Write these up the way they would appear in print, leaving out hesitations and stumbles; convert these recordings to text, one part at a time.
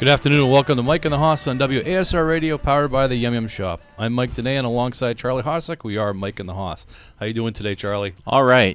Good afternoon and welcome to Mike and the Hoss on WASR Radio, powered by the Yum Yum Shop. I'm Mike Dene, and alongside Charlie Hossack, we are Mike and the Hoss. How you doing today, Charlie? All right,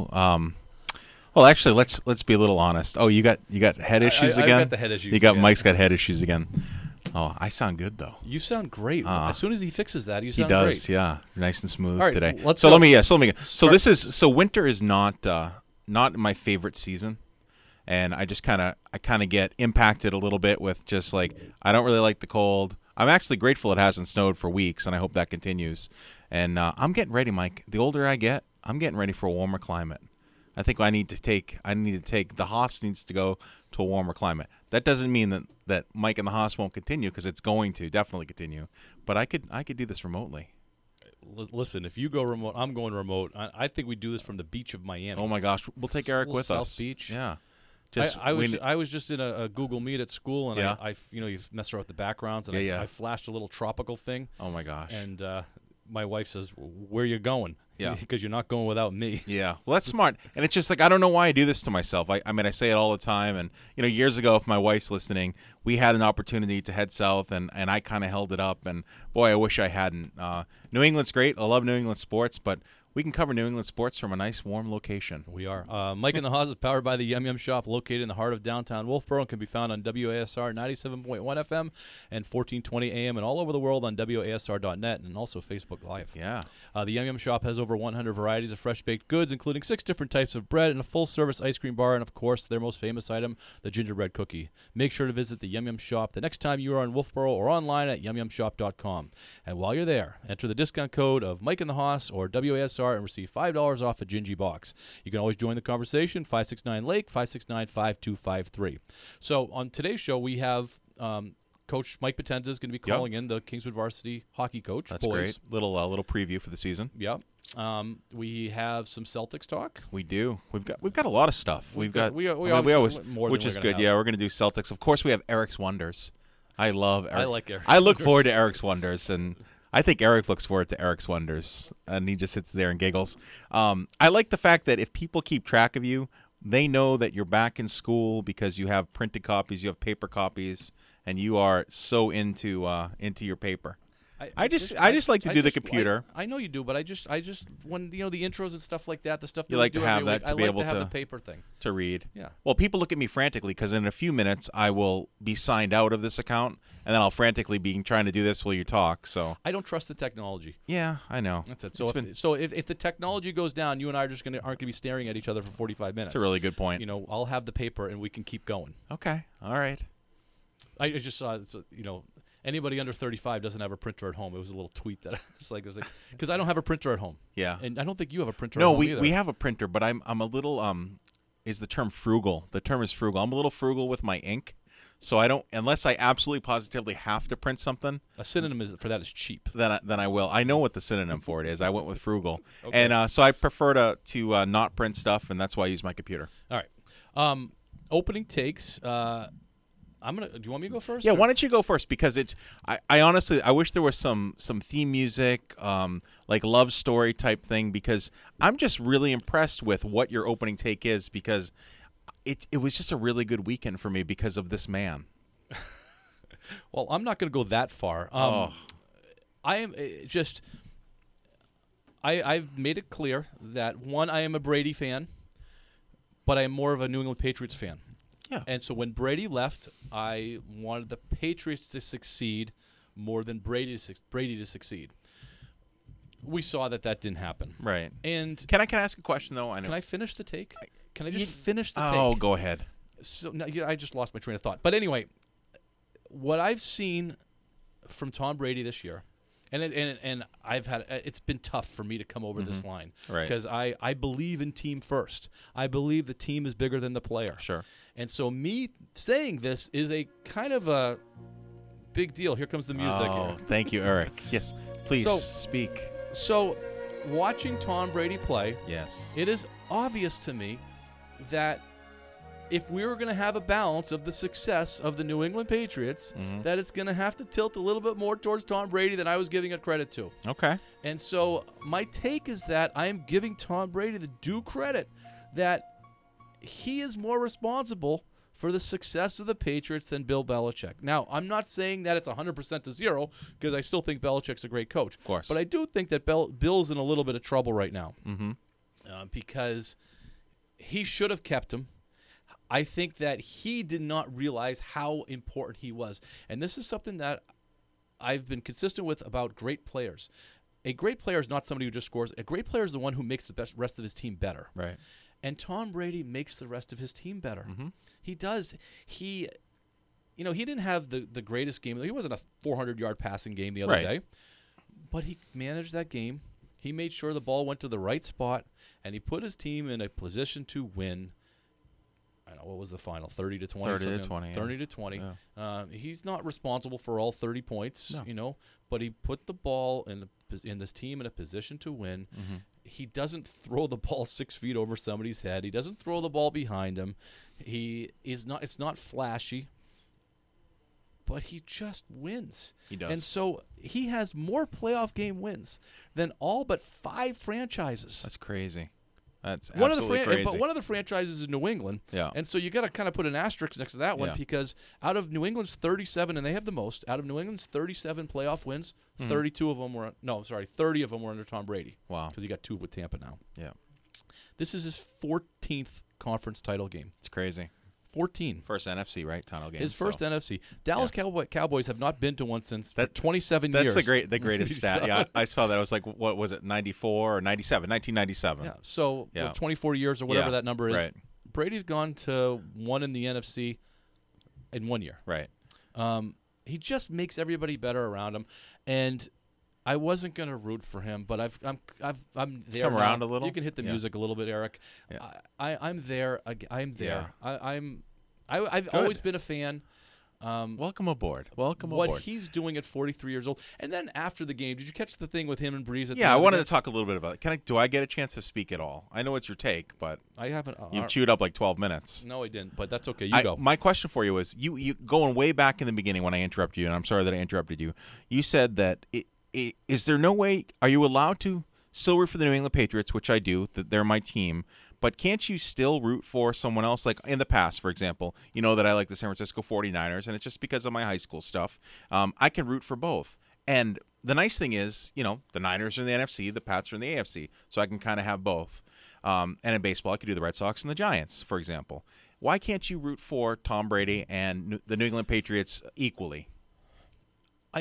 well, actually, let's be a little honest. Oh, you got head issues again? I got the head issues. Mike's got head issues again. Oh, I sound good though. You sound great. As soon as he fixes that, you sound great. He great. does, yeah, nice and smooth All right, today. let's so go. let me. So winter is not my favorite season. And I kind of get impacted a little bit with just like, I don't really like the cold. I'm actually grateful it hasn't snowed for weeks, and I hope that continues. And I'm getting ready, Mike. The older I get, I'm getting ready for a warmer climate. I think I need to take the Hoss needs to go to a warmer climate. That doesn't mean that Mike and the Hoss won't continue, because it's going to definitely continue. But I could do this remotely. Listen, if you go remote, I'm going remote. I think we do this from the beach of Miami. Oh my gosh, we'll take Eric with us. South Beach. Yeah. I was just in a Google Meet at school, and yeah. I you mess around with the backgrounds, and I flashed a little tropical thing. Oh my gosh! And my wife says, "Where are you going?" Yeah, because you're not going without me. Yeah, well, that's smart. And it's just like, I don't know why I do this to myself. I mean, I say it all the time. And years ago, if my wife's listening, we had an opportunity to head south, and I kind of held it up. And boy, I wish I hadn't. New England's great. I love New England sports, but we can cover New England sports from a nice, warm location. We are. Mike and the Hoss is powered by the Yum Yum Shop, located in the heart of downtown Wolfboro, and can be found on WASR 97.1 FM and 1420 AM, and all over the world on WASR.net, and also Facebook Live. Yeah. The Yum Yum Shop has over 100 varieties of fresh baked goods, including 6 different types of bread and a full-service ice cream bar, and of course, their most famous item, the gingerbread cookie. Make sure to visit the Yum Yum Shop the next time you are in Wolfboro, or online at yumyumshop.com. And while you're there, enter the discount code of Mike and the Hoss or WASR and receive $5 off a Gingy box. You can always join the conversation, 569-LAKE, 569-5253. So on today's show, we have Coach Mike Potenza is going to be calling in, the Kingswood varsity hockey coach. That's great. Little preview for the season. Yep. We have some Celtics talk. We do. We've got a lot of stuff. We always more, which is good. Yeah, we're going to do Celtics. Of course, we have Eric's Wonders. I love Eric. I like Eric. I look forward to Eric's Wonders, and I think Eric looks forward to Eric's Wonders, and he just sits there and giggles. I like the fact that if people keep track of you, they know that you're back in school because you have printed copies, you have paper copies, and you are so into your paper. I just like to do the computer. I know you do, but I just when the intros and stuff like that, the stuff you like to have that to be able to have the paper thing to read. Yeah. Well, people look at me frantically because in a few minutes I will be signed out of this account, and then I'll frantically be trying to do this while you talk. So I don't trust the technology. Yeah, I know. That's it. So if the technology goes down, you and I aren't going to be staring at each other for 45 minutes. That's a really good point. I'll have the paper and we can keep going. Okay. All right. I just saw anybody under 35 doesn't have a printer at home. It was a little tweet that I was like, because I don't have a printer at home. Yeah. And I don't think you have a printer at home either. No, we have a printer, but I'm a little is the term frugal. The term is frugal. I'm a little frugal with my ink. So I don't, unless I absolutely positively have to print something. A synonym for that is cheap. Then I will. I know what the synonym for it is. I went with frugal. Okay. And so I prefer to not print stuff, and that's why I use my computer. All right. Opening takes. Do you want me to go first? Yeah, why don't you go first? Because I honestly, I wish there was some theme music, like love story type thing, because I'm just really impressed with what your opening take is, because it was just a really good weekend for me because of this man. Well, I'm not going to go that far. I am just I've made it clear that, one, I am a Brady fan, but I am more of a New England Patriots fan. Yeah. And so when Brady left, I wanted the Patriots to succeed more than Brady to succeed. We saw that didn't happen. Right. And can I ask a question though? Can I finish the take? Can I just finish the take? Oh, go ahead. So no, I just lost my train of thought. But anyway, what I've seen from Tom Brady this year, and I've had, it's been tough for me to come over this line, right? Because I believe in team first. I believe the team is bigger than the player. Sure. And so me saying this is a kind of a big deal. Here comes the music. Oh, thank you, Eric. Yes, please speak. So, watching Tom Brady play, yes, it is obvious to me that if we were going to have a balance of the success of the New England Patriots, that it's going to have to tilt a little bit more towards Tom Brady than I was giving it credit to. Okay. And so my take is that I am giving Tom Brady the due credit that he is more responsible for the success of the Patriots than Bill Belichick. Now, I'm not saying that it's 100% to 0 because I still think Belichick's a great coach. Of course. But I do think that Bill's in a little bit of trouble right now because he should have kept him. I think that he did not realize how important he was. And this is something that I've been consistent with about great players. A great player is not somebody who just scores. A great player is the one who makes the rest of his team better. Right. And Tom Brady makes the rest of his team better. He does. He didn't have the greatest game. He wasn't a 400-yard passing game the other day. But he managed that game. He made sure the ball went to the right spot, and he put his team in a position to win. I don't know, what was the final? 30-20? 30-20. 30-20. Yeah. He's not responsible for all 30 points, but he put the ball in this team in a position to win. He doesn't throw the ball 6 feet over somebody's head. He doesn't throw the ball behind him. It's not flashy, but he just wins. He does. And so he has more playoff game wins than all but 5 franchises. That's crazy. That's absolutely crazy. But one of the franchises is New England. Yeah. And so you got to kind of put an asterisk next to that one because out of New England's 37, and they have the most, out of New England's 37 playoff wins, 30 of them were under Tom Brady. Wow. Because he got 2 with Tampa now. Yeah. This is his 14th conference title game. It's crazy. 14. First NFC, right? Title game. His first NFC. Dallas Cowboys have not been to one since for 27 years. That's the greatest stat. Yeah, I saw that. It was like, what was it, 94 or 97? 1997. Yeah, so 24 years or whatever that number is. Right. Brady's gone to 1 in the NFC in 1 year. Right. He just makes everybody better around him, and I wasn't going to root for him, but I'm there. Come now. around a little. You can hit the music a little bit, Eric. Yeah. I'm there. I'm there. Yeah. I've always been a fan. Welcome aboard. Welcome what aboard. he's doing at 43 years old, and then after the game, did you catch the thing with him and Breeze? I wanted to talk a little bit about it. Do I get a chance to speak at all? I know it's your take, but I haven't. You've chewed up like 12 minutes. No, I didn't, but that's okay. You go. My question for you was, you going way back in the beginning when I interrupted you, and I'm sorry that I interrupted you. You said that is there no way? Are you allowed to still root for the New England Patriots, which I do, that they're my team, but can't you still root for someone else? Like in the past, for example, you know that I like the San Francisco 49ers, and it's just because of my high school stuff. I can root for both. And the nice thing is, the Niners are in the NFC, the Pats are in the AFC, so I can kind of have both. And in baseball, I could do the Red Sox and the Giants, for example. Why can't you root for Tom Brady and the New England Patriots equally? I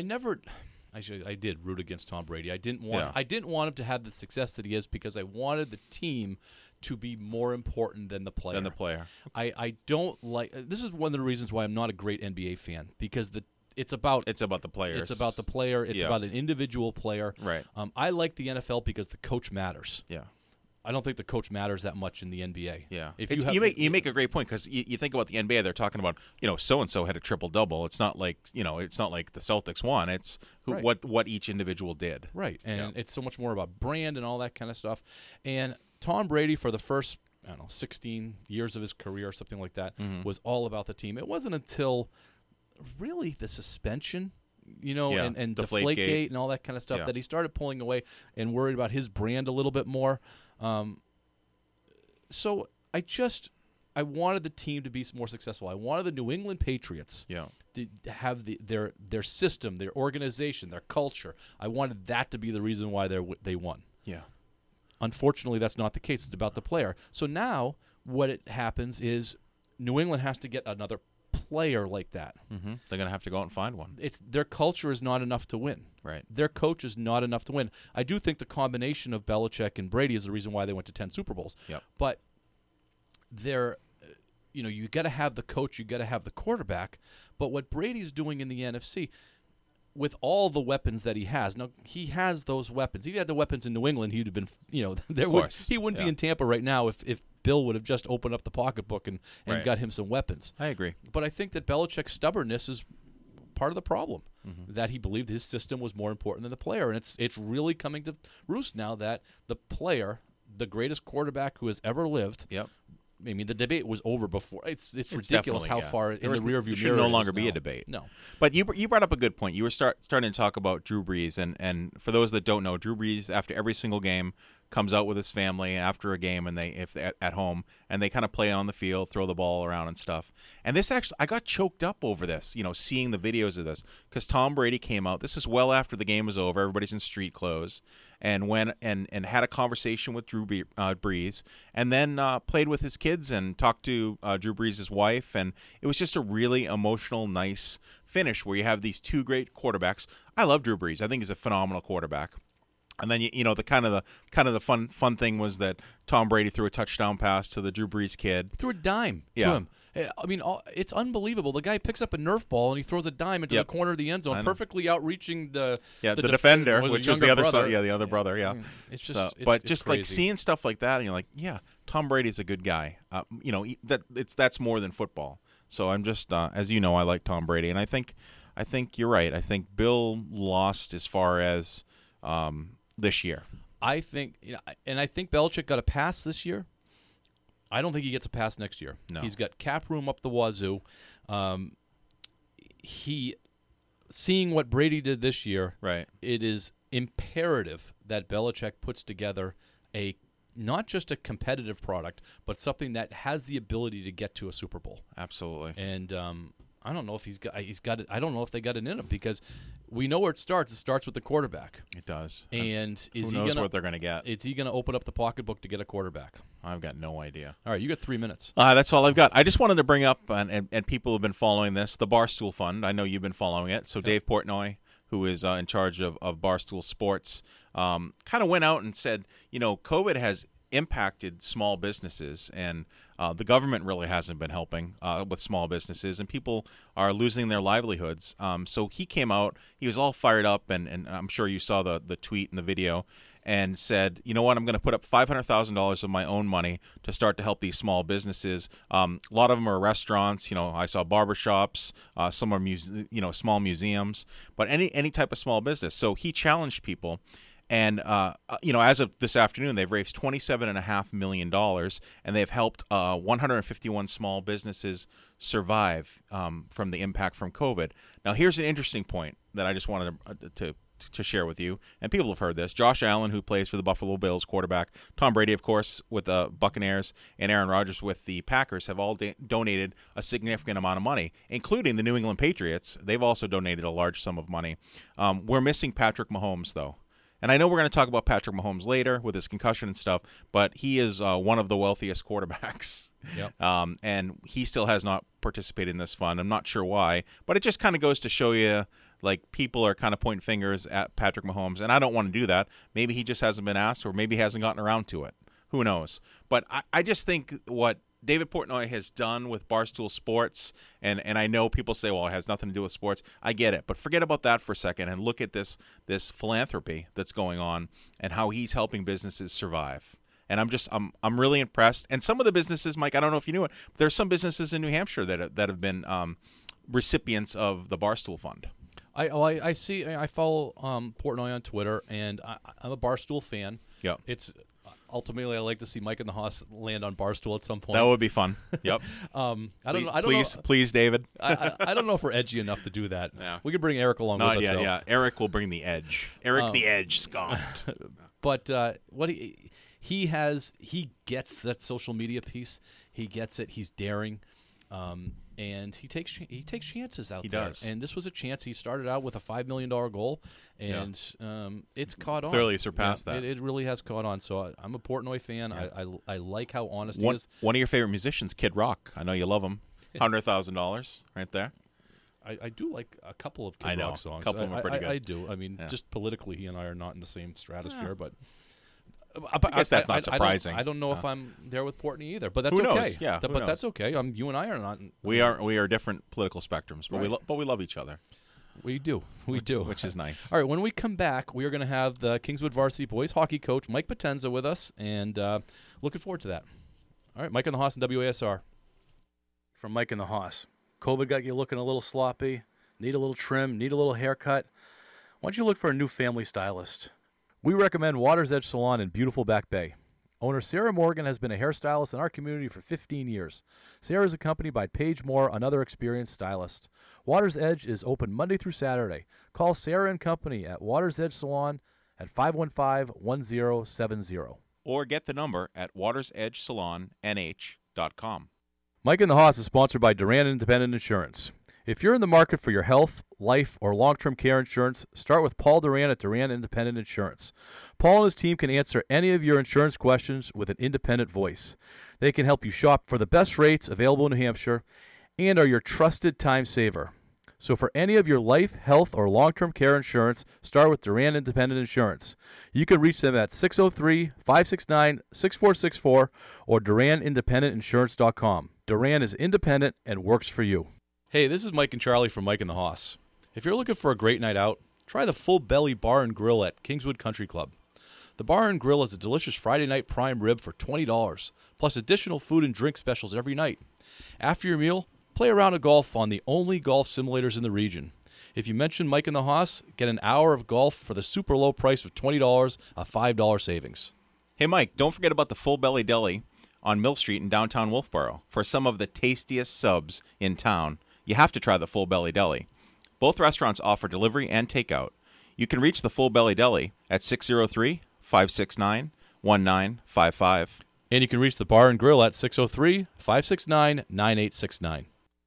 did root against Tom Brady. I didn't want him to have the success that he is because I wanted the team to be more important than the player. I don't like. This is one of the reasons why I'm not a great NBA fan because it's about the players. It's about the player. It's about an individual player. Right. I like the NFL because the coach matters. Yeah. I don't think the coach matters that much in the NBA. Yeah, you make a great point because you think about the NBA. They're talking about so and so had a triple double. It's not like it's not like the Celtics won. It's what each individual did. Right, and it's so much more about brand and all that kind of stuff. And Tom Brady for the first 16 years of his career or something like that was all about the team. It wasn't until really the suspension. And Deflategate and all that kind of stuff that he started pulling away and worried about his brand a little bit more. So I wanted the team to be more successful. I wanted the New England Patriots to have their system, their organization, their culture. I wanted that to be the reason why they won. Yeah. Unfortunately, that's not the case. It's about the player. So now what it happens is New England has to get another player like that. Mm-hmm. They're going to have to go out and find one. Their culture is not enough to win. Right. Their coach is not enough to win. I do think the combination of Belichick and Brady is the reason why they went to 10 Super Bowls. Yep. But you got to have the coach, you got to have the quarterback. But what Brady's doing in the NFC, with all the weapons that he has, now he has those weapons. If he had the weapons in New England, he'd have been, he wouldn't be in Tampa right now if Bill would have just opened up the pocketbook and got him some weapons. I agree. But I think that Belichick's stubbornness is part of the problem, that he believed his system was more important than the player. And it's really coming to roost now that the player, the greatest quarterback who has ever lived, I mean, the debate was over before. It's ridiculous how far in the rearview mirror there should no longer be a debate. No. But you brought up a good point. You were starting to talk about Drew Brees, and for those that don't know, Drew Brees, after every single game, comes out with his family after a game, and if they're at home, and they kind of play on the field, throw the ball around and stuff. And this actually, I got choked up over this, seeing the videos of this, because Tom Brady came out. This is well after the game was over. Everybody's in street clothes, and went and had a conversation with Drew Brees, and then played with his kids and talked to Drew Brees' wife, and it was just a really emotional, nice finish where you have these two great quarterbacks. I love Drew Brees. I think he's a phenomenal quarterback. And then the kind of the fun thing was that Tom Brady threw a touchdown pass to the Drew Brees kid. Threw a dime to him. I mean, it's unbelievable. The guy picks up a Nerf ball and he throws a dime into the corner of the end zone, perfectly outreaching the defender, which was the other brother. side, the other brother. Yeah, it's just just crazy. like seeing stuff like that, and you're like, yeah, Tom Brady's a good guy. That's more than football. So I'm just, as you know, I like Tom Brady, and I think you're right. I think Bill lost as far as this year. I think Belichick got a pass this year. I don't think he gets a pass next year. No. He's got cap room up the wazoo. Seeing what Brady did this year, right? It is imperative that Belichick puts together not just a competitive product, but something that has the ability to get to a Super Bowl. Absolutely. And I don't know if he's got it. I don't know if they got it in him, because we know where it starts. It starts with the quarterback. It does. And who knows what they're going to get? Is he going to open up the pocketbook to get a quarterback? I've got no idea. All right, you got 3 minutes. That's all I've got. I just wanted to bring up, and people have been following this, the Barstool Fund. I know you've been following it. So Dave Portnoy, who is in charge of Barstool Sports, kind of went out and said, COVID has impacted small businesses, and the government really hasn't been helping with small businesses, and people are losing their livelihoods. So he came out, he was all fired up, and I'm sure you saw the tweet and the video, and said, you know what, I'm going to put up $500,000 of my own money to start to help these small businesses. A lot of them are restaurants. I saw barbershops. Some are small museums, but any type of small business. So he challenged people. And, as of this afternoon, they've raised $27.5 million, and they've helped 151 small businesses survive from the impact from COVID. Now, here's an interesting point that I just wanted to share with you, and people have heard this. Josh Allen, who plays for the Buffalo Bills, quarterback, Tom Brady, of course, with the Buccaneers, and Aaron Rodgers with the Packers have all donated a significant amount of money, including the New England Patriots. They've also donated a large sum of money. We're missing Patrick Mahomes, though. And I know we're going to talk about Patrick Mahomes later with his concussion and stuff, but he is one of the wealthiest quarterbacks. Yep. And he still has not participated in this fund. I'm not sure why, but it just kind of goes to show you, like, people are kind of pointing fingers at Patrick Mahomes, and I don't want to do that. Maybe he just hasn't been asked, or maybe he hasn't gotten around to it. Who knows? But I just think what David Portnoy has done with Barstool Sports, and I know people say, well, it has nothing to do with sports. I get it, but forget about that for a second and look at this philanthropy that's going on and how he's helping businesses survive. And I'm really impressed. And some of the businesses, Mike, I don't know if you knew it, but there's some businesses in New Hampshire that have been recipients of the Barstool Fund. I see. I follow Portnoy on Twitter, and I'm a Barstool fan. Yeah. Ultimately, I like to see Mike and the Hoss land on Barstool at some point. That would be fun. Yep. I don't know. Please, David. I don't know if we're edgy enough to do that. Yeah. We could bring Eric along with us. Yeah. Eric will bring the edge. The Edge Scott. But what he gets that social media piece. He gets it. He's daring. And he takes chances out there. He does. And this was a chance. He started out with a $5 million goal, and it's caught on. Clearly surpassed that. It really has caught on. So I'm a Portnoy fan. Yeah. I like how honest he is. One of your favorite musicians, Kid Rock. I know you love him. $100,000 right there. I do like a couple of Kid Rock songs. A couple of them are pretty good. I do. I mean, just politically, he and I are not in the same stratosphere, but... I guess that's not surprising. I don't know if I'm there with Portnoy either, but that's who okay. Knows? Yeah, but knows? That's okay. You and I are not. We are different political spectrums, but right. we love each other. We do, which is nice. All right, when we come back, we are going to have the Kingswood Varsity Boys hockey coach Mike Potenza with us, and looking forward to that. All right, Mike and the Hoss and WASR. From Mike and the Hoss, COVID got you looking a little sloppy. Need a little trim. Need a little haircut. Why don't you look for a new family stylist? We recommend Water's Edge Salon in beautiful Back Bay. Owner Sarah Morgan has been a hairstylist in our community for 15 years. Sarah is accompanied by Paige Moore, another experienced stylist. Water's Edge is open Monday through Saturday. Call Sarah and Company at Water's Edge Salon at 515-1070. Or get the number at watersedgesalonnh.com. Mike and the Hoss is sponsored by Duran Independent Insurance. If you're in the market for your health, life, or long-term care insurance, start with Paul Duran at Duran Independent Insurance. Paul and his team can answer any of your insurance questions with an independent voice. They can help you shop for the best rates available in New Hampshire and are your trusted time saver. So for any of your life, health, or long-term care insurance, start with Duran Independent Insurance. You can reach them at 603-569-6464 or DuranIndependentInsurance.com. Duran is independent and works for you. Hey, this is Mike and Charlie from Mike and the Hoss. If you're looking for a great night out, try the Full Belly Bar and Grill at Kingswood Country Club. The bar and grill is a delicious Friday night prime rib for $20, plus additional food and drink specials every night. After your meal, play a round of golf on the only golf simulators in the region. If you mention Mike and the Hoss, get an hour of golf for the super low price of $20, a $5 savings. Hey, Mike, don't forget about the Full Belly Deli on Mill Street in downtown Wolfboro. For some of the tastiest subs in town, you have to try the Full Belly Deli. Both restaurants offer delivery and takeout. You can reach the Full Belly Deli at 603-569-1955. And you can reach the bar and grill at 603-569-9869.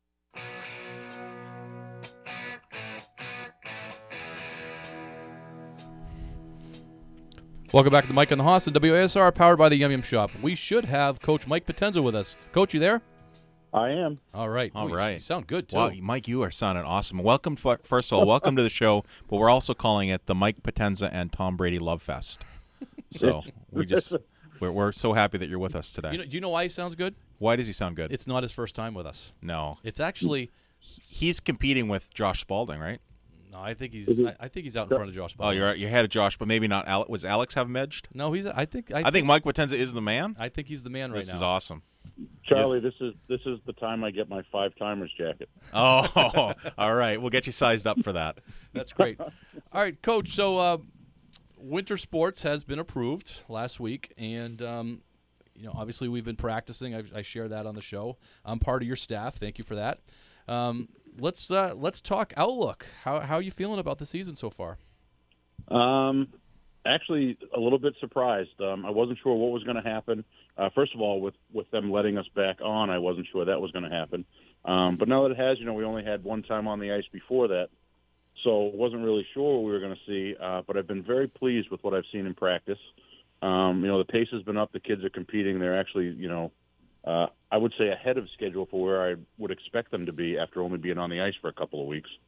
Welcome back to Mike and the Hoss and WASR, powered by the Yum Yum Shop. We should have Coach Mike Potenza with us. Coach, you there? I am. All right. All Ooh, right. You sound good, too. Wow, Mike, you are sounding awesome. Welcome, first of all, welcome to the show, but we're also calling it the Mike Potenza and Tom Brady Love Fest. So we're so happy that you're with us today. Do you know why he sounds good? Why does he sound good? It's not his first time with us. No. It's actually... He's competing with Josh Spalding, right? No, I think he's out in front of Josh Oh, Baldwin. you're ahead of Josh, but maybe not Alex. Was Alex have him edged? No, I think Mike Potenza is the man. I think he's the man right now. This is awesome. Charlie, this is the time I get my 5-timers jacket. Oh, all right. We'll get you sized up for that. That's great. All right, Coach. So winter sports has been approved last week, and obviously we've been practicing. I share that on the show. I'm part of your staff. Thank you for that. Let's talk outlook. How are you feeling about the season so far? Actually, a little bit surprised. I wasn't sure what was going to happen. First of all, with them letting us back on, I wasn't sure that was going to happen. But now that it has, we only had one time on the ice before that, so wasn't really sure what we were going to see. But I've been very pleased with what I've seen in practice. The pace has been up. The kids are competing. They're actually, I would say ahead of schedule for where I would expect them to be after only being on the ice for a couple of weeks.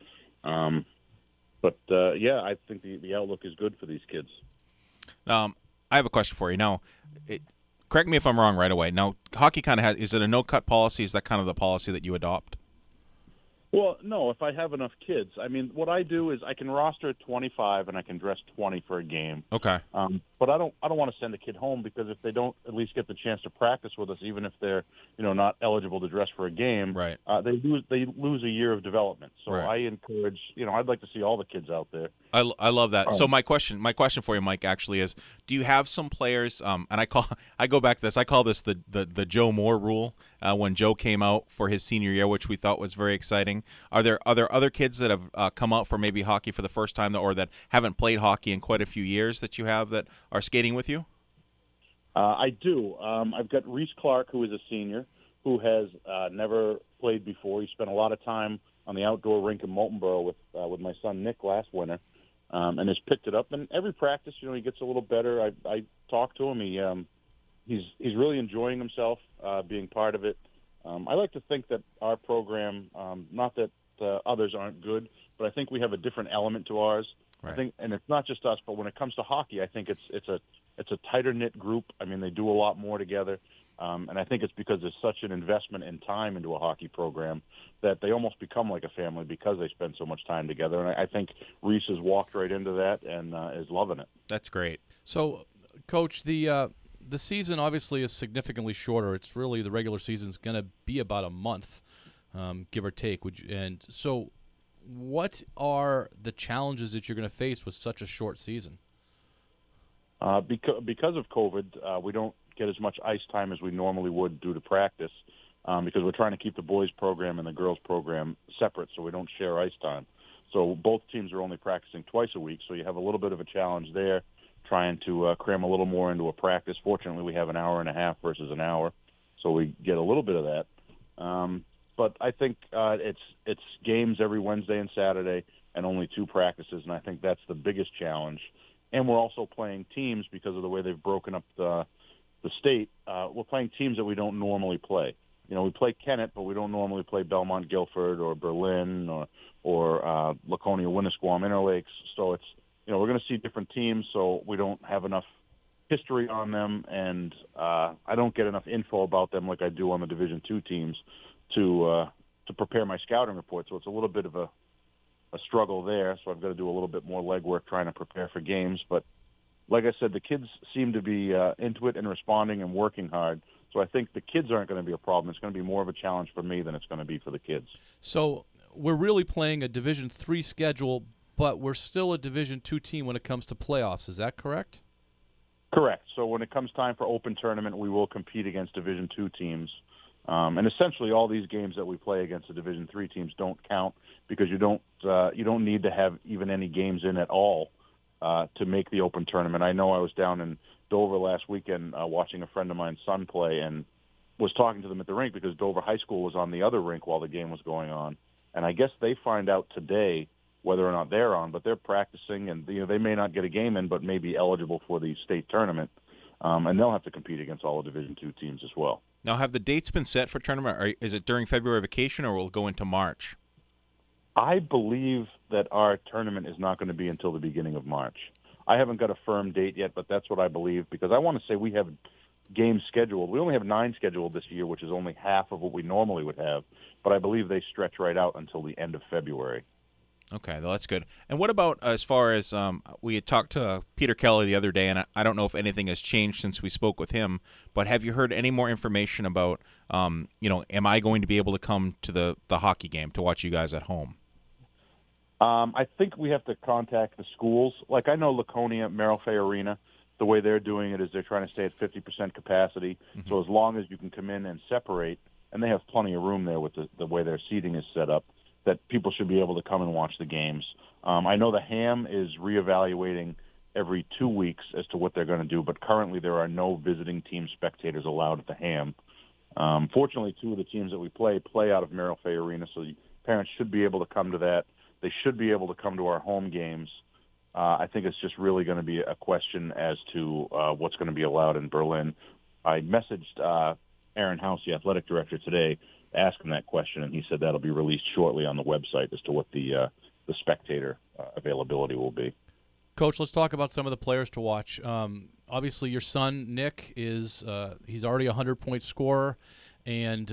But I think the outlook is good for these kids. I have a question for you. Now, correct me if I'm wrong right away. Now, hockey kind of has, is it a no-cut policy? Is that kind of the policy that you adopt? Well, no, if I have enough kids. I mean, what I do is I can roster 25 and I can dress 20 for a game. Okay. But I don't want to send a kid home because if they don't at least get the chance to practice with us, even if they're not eligible to dress for a game, right. They lose a year of development. So right. I encourage, I'd like to see all the kids out there. I love that. So my question for you, Mike, actually is: do you have some players? And I go back to this. I call this the Joe Moore rule. When Joe came out for his senior year, which we thought was very exciting. Are there other kids that have come out for maybe hockey for the first time, or that haven't played hockey in quite a few years that you have that are skating with you? I do. I've got Reese Clark, who is a senior, who has never played before. He spent a lot of time on the outdoor rink in Moultonboro with my son Nick last winter, and has picked it up. And every practice, he gets a little better. I talk to him. He's really enjoying himself being part of it. I like to think that our program, not that others aren't good, but I think we have a different element to ours. Right. I think, and it's not just us, but when it comes to hockey, I think it's a tighter knit group. I mean, they do a lot more together, and I think it's because there's such an investment in time into a hockey program that they almost become like a family because they spend so much time together. And I think Reese has walked right into that and is loving it. That's great. So, Coach, the season obviously is significantly shorter. It's really the regular season's going to be about a month, give or take. And so, what are the challenges that you're going to face with such a short season? Because of COVID, we don't get as much ice time as we normally would due to practice because we're trying to keep the boys program and the girls program separate so we don't share ice time. So both teams are only practicing twice a week, so you have a little bit of a challenge there. trying to cram a little more into a practice. Fortunately, we have an hour and a half versus an hour, so we get a little bit of that. But I think it's games every Wednesday and Saturday and only 2 practices, and I think that's the biggest challenge. And we're also playing teams because of the way they've broken up the state. We're playing teams that we don't normally play. You know, we play Kennett, but we don't normally play Belmont Guilford or Berlin or Laconia Winnisquam Interlakes. So it's, you know, we're going to see different teams, so we don't have enough history on them, and I don't get enough info about them like I do on the Division II teams to prepare my scouting report. So it's a little bit of a struggle there. So I've got to do a little bit more legwork trying to prepare for games. But like I said, the kids seem to be into it and responding and working hard. So I think the kids aren't going to be a problem. It's going to be more of a challenge for me than it's going to be for the kids. So we're really playing a Division III schedule, but we're still a Division II team when it comes to playoffs. Is that correct? Correct. So when it comes time for open tournament, we will compete against Division II teams. And essentially all these games that we play against the Division III teams don't count because you don't need to have even any games in at all to make the open tournament. I know I was down in Dover last weekend watching a friend of mine's son play and was talking to them at the rink because Dover High School was on the other rink while the game was going on. And I guess they find out today whether or not they're on, but they're practicing, and they may not get a game in, but may be eligible for the state tournament, and they'll have to compete against all the Division II teams as well. Now, have the dates been set for tournament? Or is it during February vacation, or will it go into March? I believe that our tournament is not going to be until the beginning of March. I haven't got a firm date yet, but that's what I believe, because I want to say we have games scheduled. We only have 9 scheduled this year, which is only half of what we normally would have, but I believe they stretch right out until the end of February. Okay, well, that's good. And what about as far as we had talked to Peter Kelly the other day, and I don't know if anything has changed since we spoke with him, but have you heard any more information about, am I going to be able to come to the hockey game to watch you guys at home? I think we have to contact the schools. Like I know Laconia, Merrill Fay Arena, the way they're doing it is they're trying to stay at 50% capacity. Mm-hmm. So as long as you can come in and separate, and they have plenty of room there with the way their seating is set up, that people should be able to come and watch the games. I know the Ham is reevaluating every 2 weeks as to what they're going to do, but currently there are no visiting team spectators allowed at the Ham. Fortunately, 2 of the teams that we play out of Merrill Fay Arena, so the parents should be able to come to that. They should be able to come to our home games. I think it's just really going to be a question as to what's going to be allowed in Berlin. I messaged Aaron House, the athletic director, today, ask him that question, and he said that'll be released shortly on the website as to what the spectator availability will be. Coach, let's talk about some of the players to watch. Obviously, your son Nick is he's already a 100-point scorer, and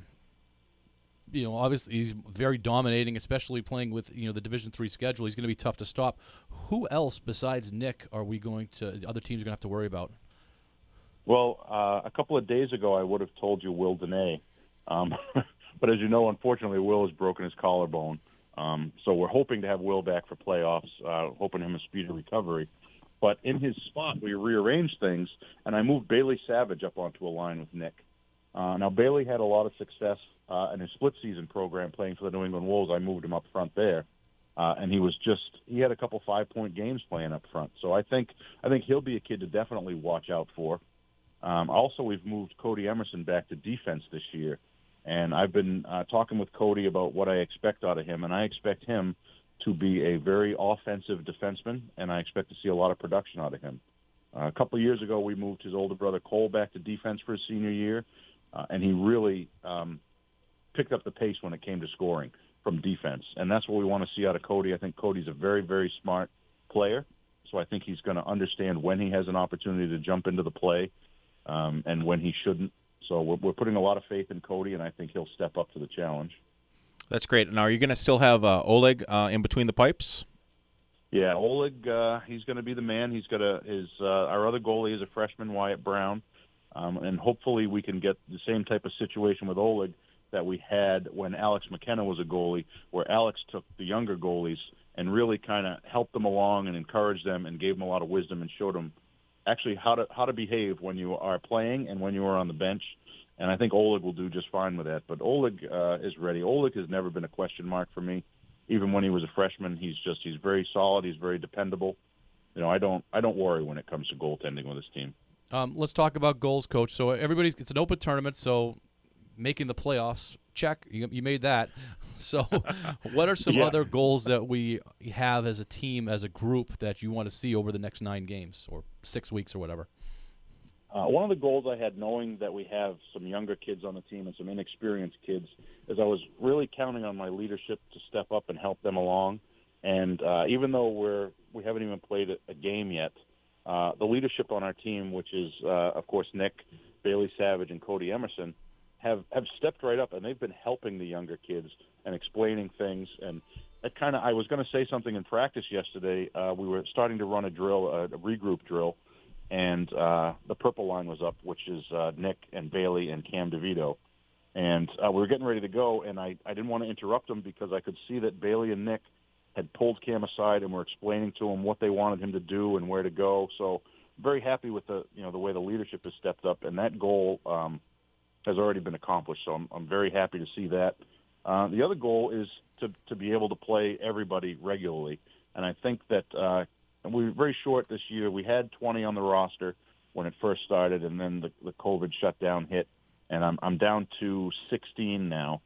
obviously he's very dominating, especially playing with the Division III schedule. He's going to be tough to stop. Who else besides Nick are we going to? The other teams are going to have to worry about? Well, a couple of days ago, I would have told you Will Dene. But as you know, unfortunately, Will has broken his collarbone. So we're hoping to have Will back for playoffs, hoping him a speedy recovery. But in his spot, we rearranged things, and I moved Bailey Savage up onto a line with Nick. Now, Bailey had a lot of success in his split-season program playing for the New England Wolves. I moved him up front there, and he had a couple 5-point games playing up front. So I think he'll be a kid to definitely watch out for. Also, we've moved Cody Emerson back to defense this year. And I've been talking with Cody about what I expect out of him, and I expect him to be a very offensive defenseman, and I expect to see a lot of production out of him. A couple of years ago, we moved his older brother Cole back to defense for his senior year, and he really picked up the pace when it came to scoring from defense. And that's what we want to see out of Cody. I think Cody's a very, very smart player, so I think he's going to understand when he has an opportunity to jump into the play and when he shouldn't. So we're putting a lot of faith in Cody, and I think he'll step up to the challenge. That's great. Now, are you going to still have Oleg in between the pipes? Yeah, Oleg, he's going to be the man. He's got our other goalie is a freshman, Wyatt Brown, and hopefully we can get the same type of situation with Oleg that we had when Alex McKenna was a goalie, where Alex took the younger goalies and really kind of helped them along and encouraged them and gave them a lot of wisdom and showed them actually how to behave when you are playing and when you are on the bench. And I think Oleg will do just fine with that. But Oleg is ready. Oleg has never been a question mark for me. Even when he was a freshman, he's very solid. He's very dependable. I don't worry when it comes to goaltending with this team. Let's talk about goals, Coach. So it's an open tournament, so making the playoffs, check. You made that. So what are some other goals that we have as a team, as a group, that you want to see over the next 9 games or 6 weeks or whatever? One of the goals I had, knowing that we have some younger kids on the team and some inexperienced kids, is I was really counting on my leadership to step up and help them along. And even though we haven't even played a game yet, the leadership on our team, which is, of course, Nick, Bailey Savage, and Cody Emerson, have stepped right up, and they've been helping the younger kids and explaining things. And I was going to say something in practice yesterday. We were starting to run a drill, a regroup drill, and the purple line was up, which is Nick and Bailey and Cam DeVito. And we were getting ready to go, and I didn't want to interrupt them because I could see that Bailey and Nick had pulled Cam aside and were explaining to him what they wanted him to do and where to go. So very happy with the way the leadership has stepped up, and that goal has already been accomplished. So I'm very happy to see that. The other goal is to be able to play everybody regularly, and I think that we were very short this year. We had 20 on the roster when it first started, and then the COVID shutdown hit, and I'm down to 16 now.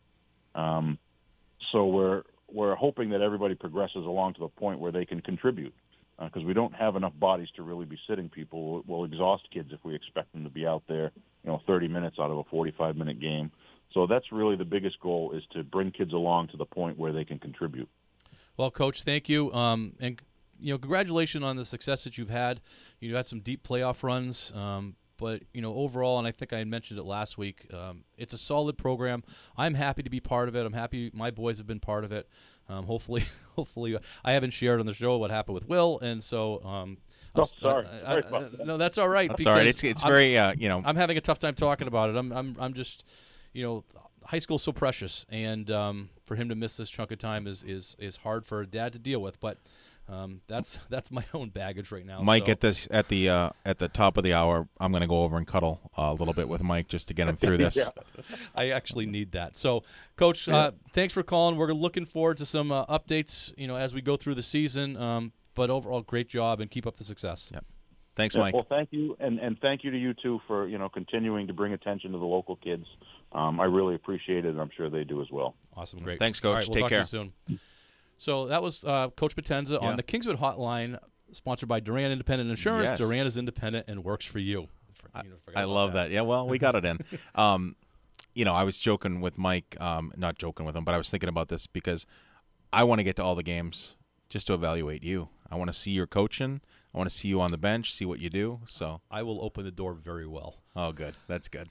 So we're hoping that everybody progresses along to the point where they can contribute, because we don't have enough bodies to really be sitting people. We'll exhaust kids if we expect them to be out there, 30 minutes out of a 45-minute game. So that's really the biggest goal, is to bring kids along to the point where they can contribute. Well, Coach, thank you. And congratulations on the success that you've had. You had some deep playoff runs, but overall, and I think I mentioned it last week, it's a solid program. I'm happy to be part of it. I'm happy my boys have been part of it. Hopefully, I haven't shared on the show what happened with Will, and so. Sorry. No, that's all right. That's all right. It's very I'm having a tough time talking about it. I'm just, high school's so precious, and for him to miss this chunk of time is hard for a dad to deal with. But that's my own baggage right now. Mike, so. at the top of the hour, I'm going to go over and cuddle a little bit with Mike just to get him through this. Yeah. I actually need that. So, Coach, thanks for calling. We're looking forward to some updates, as we go through the season. But overall, great job, and keep up the success. Yep. Thanks, Mike. Well, thank you, and thank you to you too for continuing to bring attention to the local kids. I really appreciate it, and I'm sure they do as well. Awesome, great. Thanks, Coach. All right, we'll Take talk care. to you soon. So that was Coach Potenza on the Kingswood Hotline, sponsored by Duran Independent Insurance. Yes. Duran is independent and works for you. I love that. Yeah, well, we got it in. I was joking with Mike, not joking with him, but I was thinking about this because I want to get to all the games just to evaluate you. I want to see your coaching. I want to see you on the bench, see what you do. So I will open the door very well. Oh, good. That's good.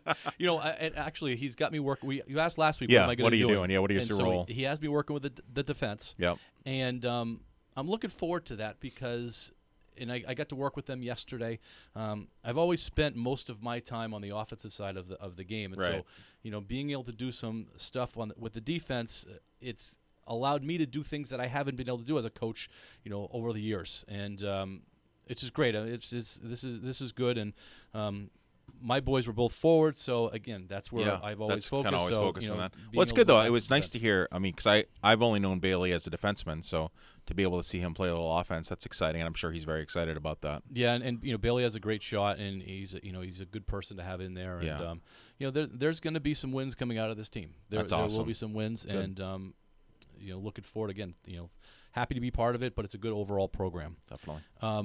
And actually, he's got me working. You asked last week, Yeah, what am I going to do? What are you doing? Yeah, what is your role? He has me working with the defense. Yep. And I'm looking forward to that because I got to work with them yesterday. I've always spent most of my time on the offensive side of the game. And right. so, being able to do some stuff with the defense, it's allowed me to do things that I haven't been able to do as a coach, over the years, and it's just great. This is good, and my boys were both forward, so again, that's where I've always focused. Kind of always so, focused on that. Well, it's good though. It was nice to hear. I mean, because I've only known Bailey as a defenseman, so to be able to see him play a little offense, that's exciting, and I'm sure he's very excited about that. Yeah, and Bailey has a great shot, and he's a good person to have in there, and there's going to be some wins coming out of this team. That's awesome. There will be some wins, good. and looking forward again. Happy to be part of it, but it's a good overall program. Definitely.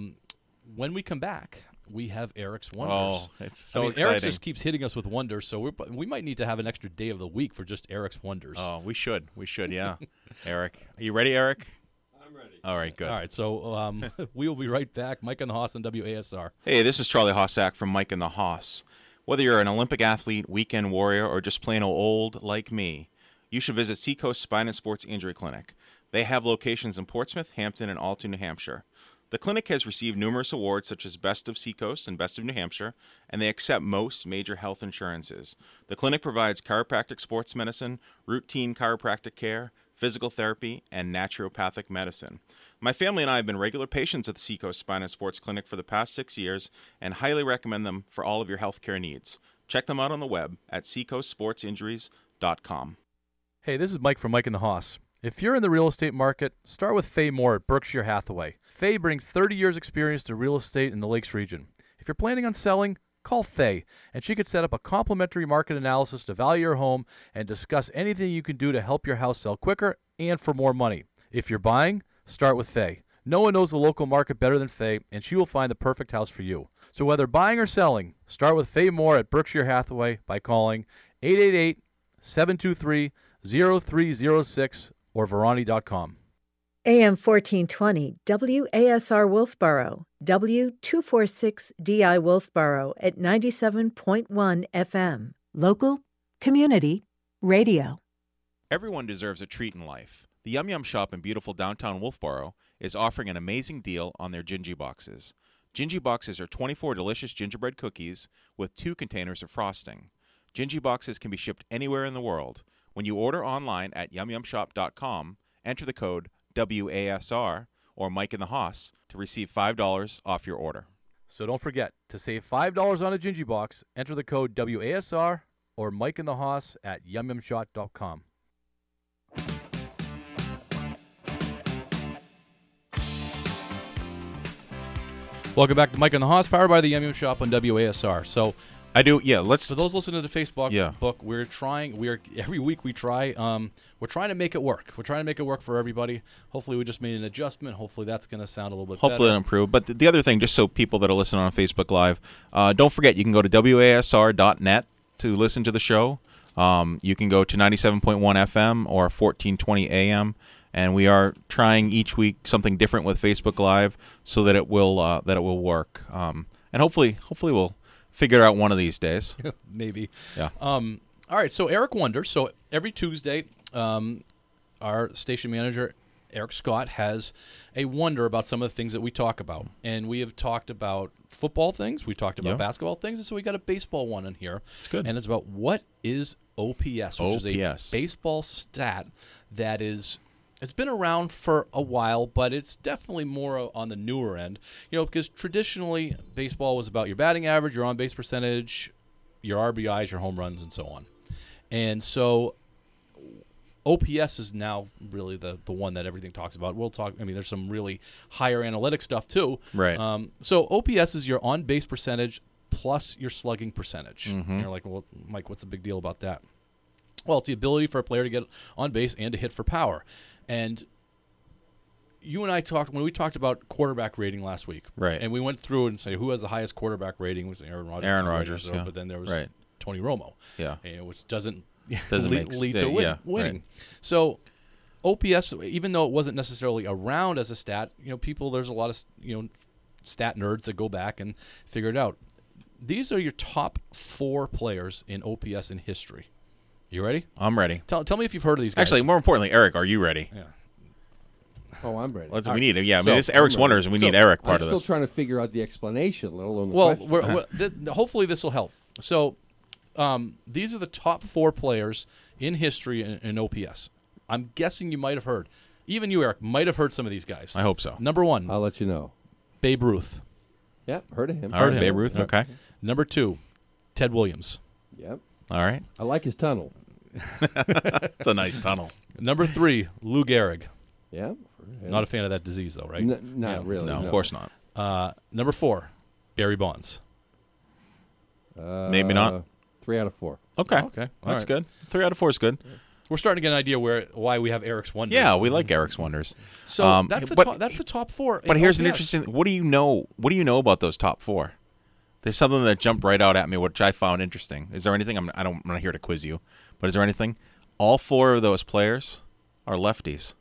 When we come back, we have Eric's Wonders. Oh, it's so exciting. Eric just keeps hitting us with wonders, so we might need to have an extra day of the week for just Eric's Wonders. Oh, we should, yeah. Eric, are you ready, Eric? I'm ready. All right, good. All right, so we will be right back. Mike and the Hoss on WASR. Hey, this is Charlie Hossack from Mike and the Hoss. Whether you're an Olympic athlete, weekend warrior, or just plain old like me, you should visit Seacoast Spine and Sports Injury Clinic. They have locations in Portsmouth, Hampton, and Alton, New Hampshire. The clinic has received numerous awards such as Best of Seacoast and Best of New Hampshire, and they accept most major health insurances. The clinic provides chiropractic sports medicine, routine chiropractic care, physical therapy, and naturopathic medicine. My family and I have been regular patients at the Seacoast Spine and Sports Clinic for the past 6 years and highly recommend them for all of your healthcare needs. Check them out on the web at seacoastsportsinjuries.com. Hey, this is Mike from Mike and the Hoss. If you're in the real estate market, start with Faye Moore at Berkshire Hathaway. Faye brings 30 years experience to real estate in the Lakes region. If you're planning on selling, call Faye, and she could set up a complimentary market analysis to value your home and discuss anything you can do to help your house sell quicker and for more money. If you're buying, start with Faye. No one knows the local market better than Faye, and she will find the perfect house for you. So whether buying or selling, start with Faye Moore at Berkshire Hathaway by calling 888-723-0306 or Verani.com. AM 1420 WASR Wolfboro, W246DI Wolfboro at 97.1 FM. Local, community, radio. Everyone deserves a treat in life. The Yum Yum Shop in beautiful downtown Wolfboro is offering an amazing deal on their Gingy Boxes. Gingy Boxes are 24 delicious gingerbread cookies with 2 containers of frosting. Gingy Boxes can be shipped anywhere in the world. When you order online at yumyumshop.com, enter the code WASR or Mike in the Hoss to receive $5 off your order. So don't forget, to save $5 on a Gingy Box, enter the code WASR or Mike in the Hoss at yumyumshop.com. Welcome back to Mike in the Hoss, powered by the Yum Yum Shop on WASR. So I do, yeah. for those listening to the Facebook book, every week we try. We're trying to make it work. We're trying to make it work for everybody. Hopefully, we just made an adjustment. Hopefully, that's going to sound a little bit Hopefully better. it'll improve. But the other thing, just so people that are listening on Facebook Live, don't forget you can go to wasr.net to listen to the show. You can go to 97.1 FM or 1420 AM. And we are trying each week something different with Facebook Live so that it will work. And hopefully we'll figure it out one of these days. Maybe. Yeah. All right. So Eric Wonder. So every Tuesday, our station manager Eric Scott has a wonder about some of the things that we talk about, and we have talked about football things. We talked about basketball things, and so we got a baseball one in here. It's good. And it's about what is OPS, which is a baseball stat that is. It's been around for a while, but it's definitely more on the newer end. Because traditionally, baseball was about your batting average, your on-base percentage, your RBIs, your home runs, and so on. And so OPS is now really the one that everything talks about. We'll talk. I mean, there's some really higher analytic stuff too. Right. So OPS is your on-base percentage plus your slugging percentage. Mm-hmm. And you're like, well, Mike, what's the big deal about that? Well, it's the ability for a player to get on base and to hit for power. And you and I talked when we talked about quarterback rating last week, right? And we went through and say who has the highest quarterback rating. It was Aaron Rodgers. Aaron Rodgers, yeah. But then there was Tony Romo, which doesn't lead to winning. Right. So OPS, even though it wasn't necessarily around as a stat, there's a lot of stat nerds that go back and figure it out. These are your top 4 players in OPS in history. You ready? I'm ready. Tell me if you've heard of these guys. Actually, more importantly, Eric, are you ready? Yeah. Oh, I'm ready. We need it. Yeah, I mean, it's Eric's Wonders, and we need Eric part of this. I'm still trying to figure out the explanation, let alone the question. Hopefully this will help. So these are the top 4 players in history in OPS. I'm guessing you might have heard. Even you, Eric, might have heard some of these guys. I hope so. Number 1. I'll let you know. Babe Ruth. Yep, heard of him. All right, Babe Ruth, okay. Number 2, Ted Williams. Yep. All right. I like his tunnel. It's a nice tunnel. Number 3, Lou Gehrig. Yeah. Not a fan of that disease, though, right? Not really. No, of course not. Number 4, Barry Bonds. Maybe not. 3 out of 4. Okay. That's good. 3 out of 4 is good. We're starting to get an idea why we have Eric's Wonders. Yeah, we like Eric's Wonders. So that's the top 4. But here's an interesting. What do you know about those top 4? There's something that jumped right out at me, which I found interesting. Is there anything? I'm not here to quiz you, but is there anything? All 4 of those players are lefties.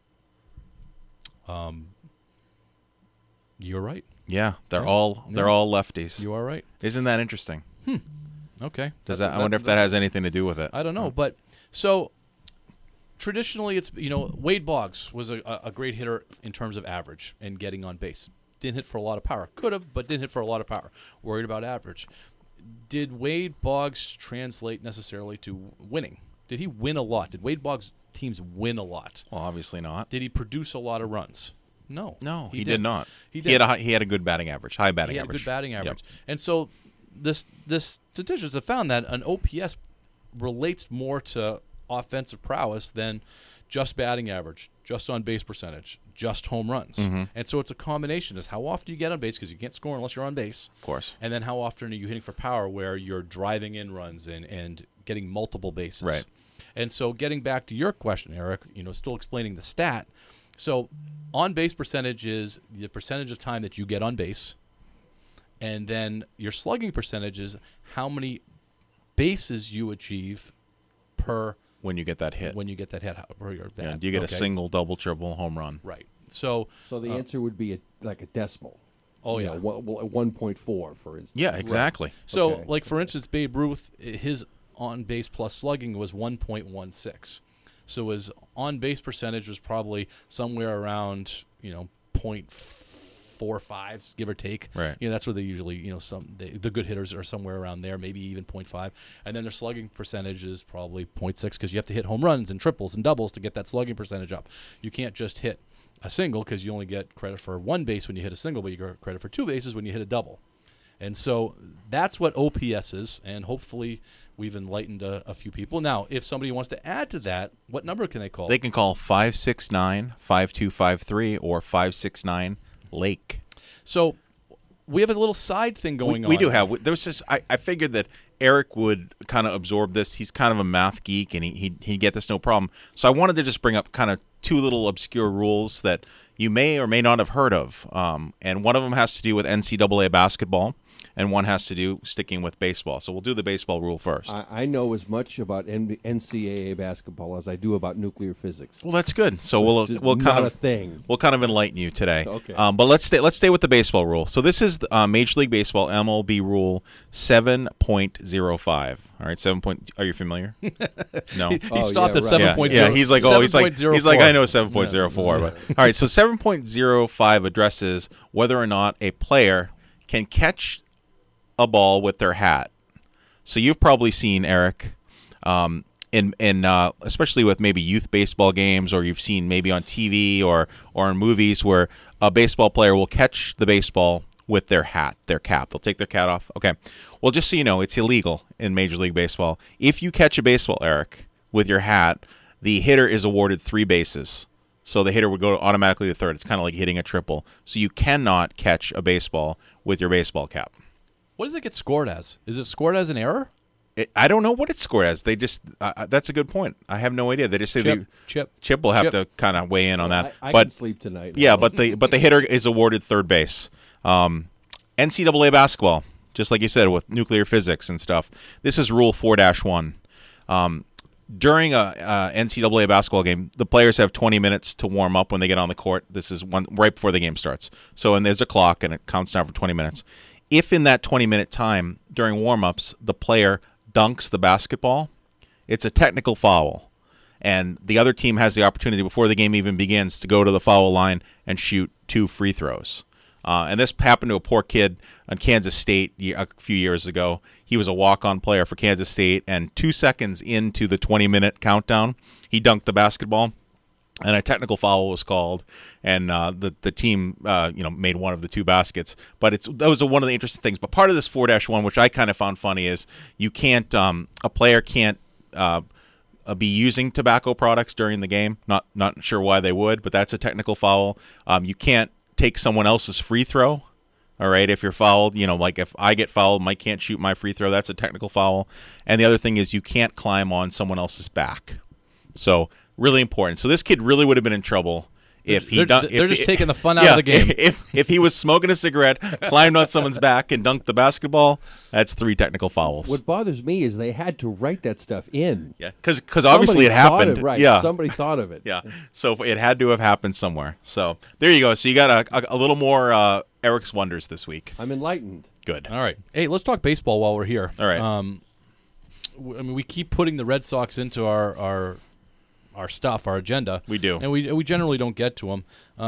You're right. Yeah, they're all lefties. You are right. Isn't that interesting? Okay. I wonder if that has anything to do with it. I don't know, but so traditionally, it's Wade Boggs was a great hitter in terms of average and getting on base. Didn't hit for a lot of power. Could have, but didn't hit for a lot of power. Worried about average. Did Wade Boggs translate necessarily to winning? Did he win a lot? Did Wade Boggs' teams win a lot? Well, obviously not. Did he produce a lot of runs? No. No, he did not. He had a good batting average, high batting He average. had a good batting average. Yep. And so this statistics have found that an OPS relates more to offensive prowess than just batting average, just on base percentage, just home runs. And so it's a combination. Is how often you get on base, because you can't score unless you're on base. Of course. And then how often are you hitting for power, where you're driving in runs and getting multiple bases. Right. And so getting back to your question, Eric, still explaining the stat. So on base percentage is the percentage of time that you get on base. And then your slugging percentage is how many bases you achieve per when you get that hit. When you get that hit, per your bat. Yeah, do you get a single, double, triple, home run? Right. So the answer would be like a decimal. Oh, yeah. 1.4, for instance. Yeah, exactly. Right. So, like, for instance, Babe Ruth, his on-base plus slugging was 1.16. So his on-base percentage was probably somewhere around, 0.45, give or take. Right. That's where they usually, the good hitters are somewhere around there, maybe even 0.5. And then their slugging percentage is probably 0.6, because you have to hit home runs and triples and doubles to get that slugging percentage up. You can't just hit a single, because you only get credit for one base when you hit a single, but you get credit for two bases when you hit a double. And so that's what OPS is, and hopefully we've enlightened a few people. Now, if somebody wants to add to that, what number can they call? They can call 569-5253 or 569-LAKE. So we have a little side thing going on. We do have. There's just I figured that Eric would kind of absorb this. He's kind of a math geek, and he'd get this no problem. So I wanted to just bring up kind of two little obscure rules that you may or may not have heard of. And one of them has to do with NCAA basketball, and one has to do sticking with baseball. So we'll do the baseball rule first. I know as much about NCAA basketball as I do about nuclear physics. Well, that's good. So we'll kind of enlighten you today. Okay. But let's stay with the baseball rule. So this is Major League Baseball MLB Rule 7.05. All right, 7. Are you familiar? No. He stopped at 7.0. Yeah, he's like, I know 7.04. But all right, so 7.05 addresses whether or not a player can catch a ball with their hat. So you've probably seen, Eric, especially with maybe youth baseball games, or you've seen maybe on TV or in movies where a baseball player will catch the baseball with their hat, their cap. They'll take their cap off. Okay. Well, just so you know, it's illegal in Major League Baseball. If you catch a baseball, Eric, with your hat, the hitter is awarded 3 bases. So the hitter would go automatically to third. It's kind of like hitting a triple. So you cannot catch a baseball with your baseball cap. What does it get scored as? Is it scored as an error? I don't know what it's scored as. They just that's a good point. I have no idea. They just say Chip will have to kind of weigh in on that. I can sleep tonight. Yeah, but the hitter is awarded third base. NCAA basketball, just like you said, with nuclear physics and stuff. This is Rule 4-1. During a NCAA basketball game, the players have 20 minutes to warm up when they get on the court. This is right before the game starts. So, and there's a clock, and it counts down for 20 minutes. If in that 20-minute time during warm-ups the player dunks the basketball, it's a technical foul. And the other team has the opportunity before the game even begins to go to the foul line and shoot 2 free throws. And this happened to a poor kid on Kansas State a few years ago. He was a walk-on player for Kansas State, and 2 seconds into the 20-minute countdown, he dunked the basketball, and a technical foul was called, and the team made one of the 2 baskets. But that was one of the interesting things. But part of this 4-1, which I kind of found funny, is you can't a player can't be using tobacco products during the game. Not sure why they would, but that's a technical foul. You can't take someone else's free throw. All right, if you're fouled, like if I get fouled, Mike can't shoot my free throw. That's a technical foul. And the other thing is you can't climb on someone else's back. So really important. So this kid really would have been in trouble if he they're just taking the fun out of the game. If he was smoking a cigarette, climbed on someone's back, and dunked the basketball, that's 3 technical fouls. What bothers me is they had to write that stuff in. Yeah, because obviously it happened. Right. Yeah, somebody thought of it. Yeah, so it had to have happened somewhere. So there you go. So you got a little more Eric's Wonders this week. I'm enlightened. Good. All right. Hey, let's talk baseball while we're here. All right. I mean, we keep putting the Red Sox into our stuff, our agenda. We do. And we generally don't get to them.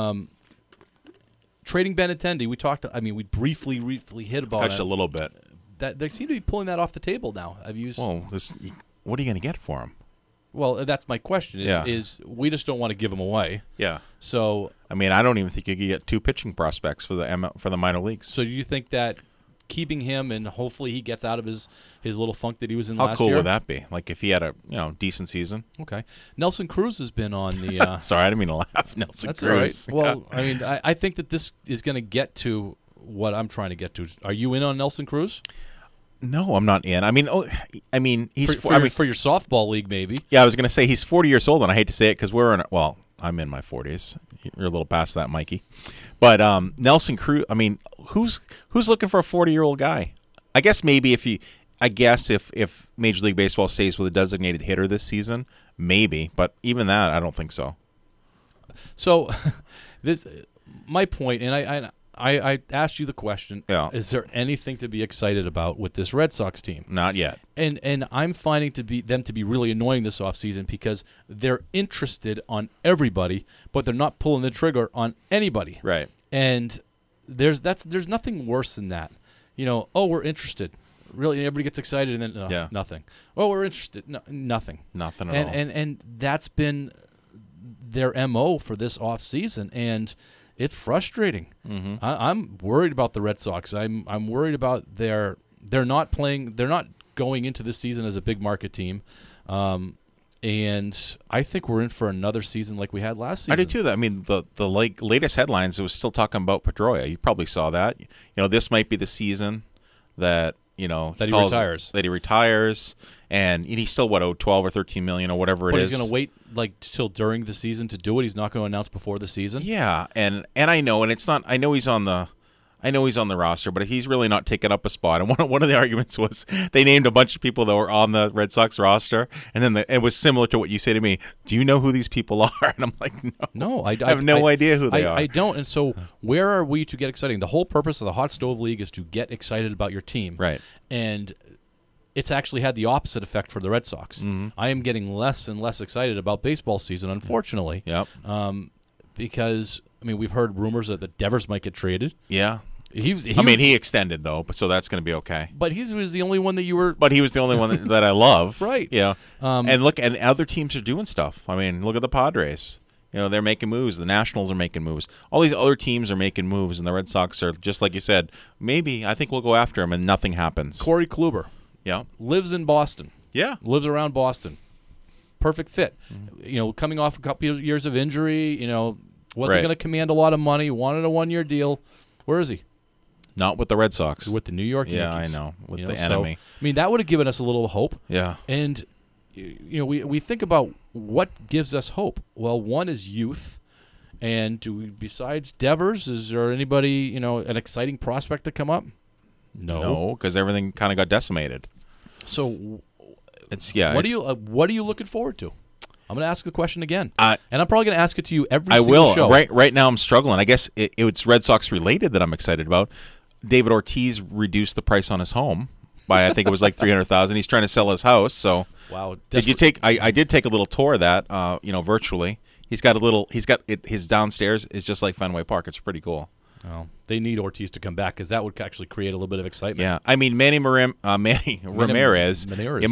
Trading Benintendi, we talked. I mean, we briefly hit about touched a little bit. That they seem to be pulling that off the table now. Have you? Well, what are you going to get for him? Well, that's my question. Is we just don't want to give him away? Yeah. So I mean, I don't even think you could get 2 pitching prospects for the minor leagues. So do you think that keeping him, and hopefully he gets out of his little funk that he was in How last cool year. would that be? Like if he had a decent season. Okay. Nelson Cruz has been on the. Sorry, I didn't mean to laugh. Nelson That's Cruz. all right. Well, I mean, I think that this is going to get to what I'm trying to get to. Are you in on Nelson Cruz? No, I'm not in. I mean, he's. For your softball league, maybe. Yeah, I was going to say he's 40 years old, and I hate to say it because we're in. Well, I'm in my 40s. You're a little past that, Mikey. But Nelson Cruz. I mean, who's looking for a 40-year-old guy? I guess maybe if Major League Baseball stays with a designated hitter this season, maybe. But even that, I don't think so. So, my point, and I asked you the question. Yeah. Is there anything to be excited about with this Red Sox team? Not yet. And I'm finding them to be really annoying this offseason because they're interested on everybody, but they're not pulling the trigger on anybody. Right. And there's nothing worse than that. We're interested. Really, everybody gets excited, and then nothing. Oh, we're interested. No, nothing. Nothing at all. And that's been their MO for this offseason, and it's frustrating. Mm-hmm. I'm worried about the Red Sox. I'm worried about they're not going into this season as a big market team, and I think we're in for another season like we had last season. I do too. I mean, the latest headlines, it was still talking about Pedroia. You probably saw that. This might be the season that that he retires. That he retires, and he's still owed $12 or $13 million or whatever but it is. He's going to wait till during the season to do it. He's not going to announce before the season. Yeah, and I know, and it's not. I know he's on the roster, but he's really not taking up a spot. And one of the arguments was they named a bunch of people that were on the Red Sox roster, and then it was similar to what you say to me. Do you know who these people are? And I'm like, no, I have no idea who they are. I don't. And so where are we to get exciting? The whole purpose of the Hot Stove League is to get excited about your team, right? And it's actually had the opposite effect for the Red Sox. Mm-hmm. I am getting less and less excited about baseball season, unfortunately. Yep. Because we've heard rumors that the Devers might get traded. Yeah. He extended though, so that's going to be okay. But he was the only one that you were. But he was the only one that I love, right? Yeah. And look, and other teams are doing stuff. Look at the Padres. They're making moves. The Nationals are making moves. All these other teams are making moves, and the Red Sox are just like you said. Maybe I think we'll go after him, and nothing happens. Corey Kluber. Yeah. Lives in Boston. Yeah. Lives around Boston. Perfect fit. Mm-hmm. Coming off a couple of years of injury. Wasn't right. going to command a lot of money. Wanted a 1-year deal. Where is he? Not with the Red Sox. With the New York Yankees. Yeah, I know. With the enemy. So, that would have given us a little hope. Yeah. And we think about what gives us hope. Well, one is youth. And besides Devers, is there anybody, an exciting prospect to come up? No, because everything kind of got decimated. So it's what are you looking forward to? I'm going to ask the question again, and I'm probably going to ask it to you every I single will. show. Right now I'm struggling. I guess it's Red Sox related that I'm excited about. David Ortiz reduced the price on his home by I think it was like $300,000. He's trying to sell his house. So wow, did you take? I did take a little tour of that. Virtually. He's got his downstairs is just like Fenway Park. It's pretty cool. Oh, they need Ortiz to come back because that would actually create a little bit of excitement. Yeah, Manny Ramirez,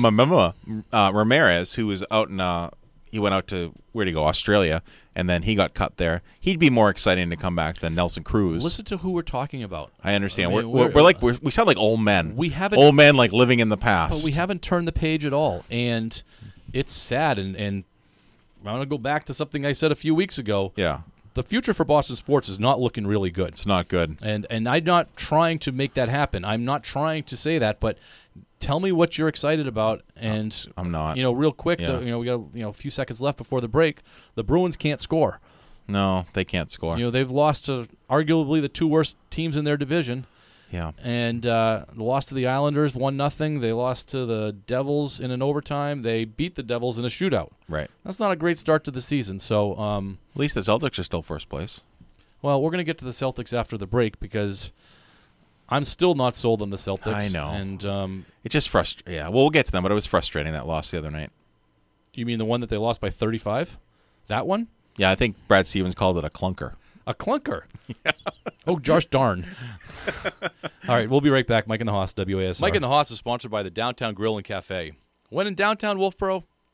Ramirez, who was out in he went out to where'd he go? Australia, and then he got cut there. He'd be more exciting to come back than Nelson Cruz. Listen to who we're talking about. I understand. We sound like old men. We haven't old men like living in the past. But we haven't turned the page at all, and it's sad. And I'm going to go back to something I said a few weeks ago. Yeah. The future for Boston sports is not looking really good. It's not good. And I'm not trying to make that happen. I'm not trying to say that, but tell me what you're excited about. And I'm not. Real quick, yeah. We got a few seconds left before the break. The Bruins can't score. No, they can't score. They've lost to arguably the two worst teams in their division. Yeah. And lost to the Islanders 1-0. They lost to the Devils in an overtime. They beat the Devils in a shootout. Right. That's not a great start to the season. So at least the Celtics are still first place. Well, we're going to get to the Celtics after the break because I'm still not sold on the Celtics. I know. And it's just frustrating. Yeah, well, we'll get to them, but it was frustrating, that loss the other night. You mean the one that they lost by 35? That one? Yeah, I think Brad Stevens called it a clunker. A clunker? Yeah. Oh, gosh darn. All right, we'll be right back. Mike and the Hoss, WASR. Mike and the Hoss is sponsored by the Downtown Grill and Cafe. When in downtown Wolfboro,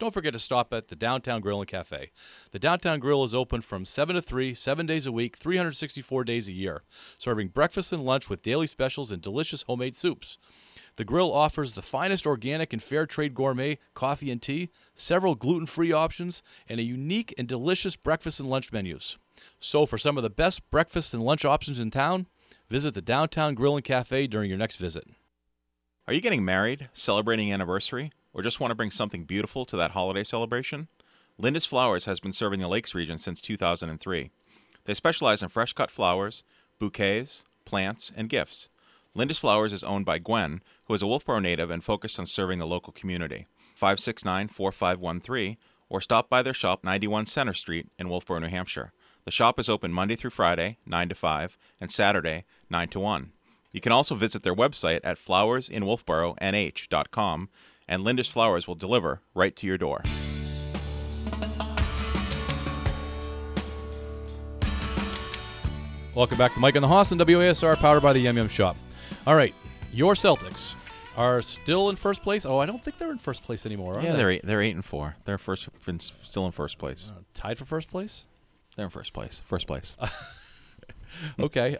don't forget to stop at the Downtown Grill and Cafe. The Downtown Grill is open from 7 to 3, 7 days a week, 364 days a year, serving breakfast and lunch with daily specials and delicious homemade soups. The grill offers the finest organic and fair trade gourmet coffee and tea, several gluten-free options, and a unique and delicious breakfast and lunch menus. So for some of the best breakfast and lunch options in town, visit the Downtown Grill and Cafe during your next visit. Are you getting married, celebrating anniversary, or just want to bring something beautiful to that holiday celebration? Linda's Flowers has been serving the Lakes region since 2003. They specialize in fresh-cut flowers, bouquets, plants, and gifts. Linda's Flowers is owned by Gwen, who is a Wolfboro native and focused on serving the local community. 569-4513, or stop by their shop 91 Center Street in Wolfboro, New Hampshire. The shop is open Monday through Friday, 9 to 5, and Saturday, 9 to 1. You can also visit their website at flowersinwolfboronh.com, and Linda's Flowers will deliver right to your door. Welcome back to Mike and the Hoss on WASR, powered by the Yum Yum Shop. All right, your Celtics are still in first place. Oh, I don't think they're in first place anymore, are they? They're 8-4. They're still in first place. Tied for first place? They're in first place. First place. Okay.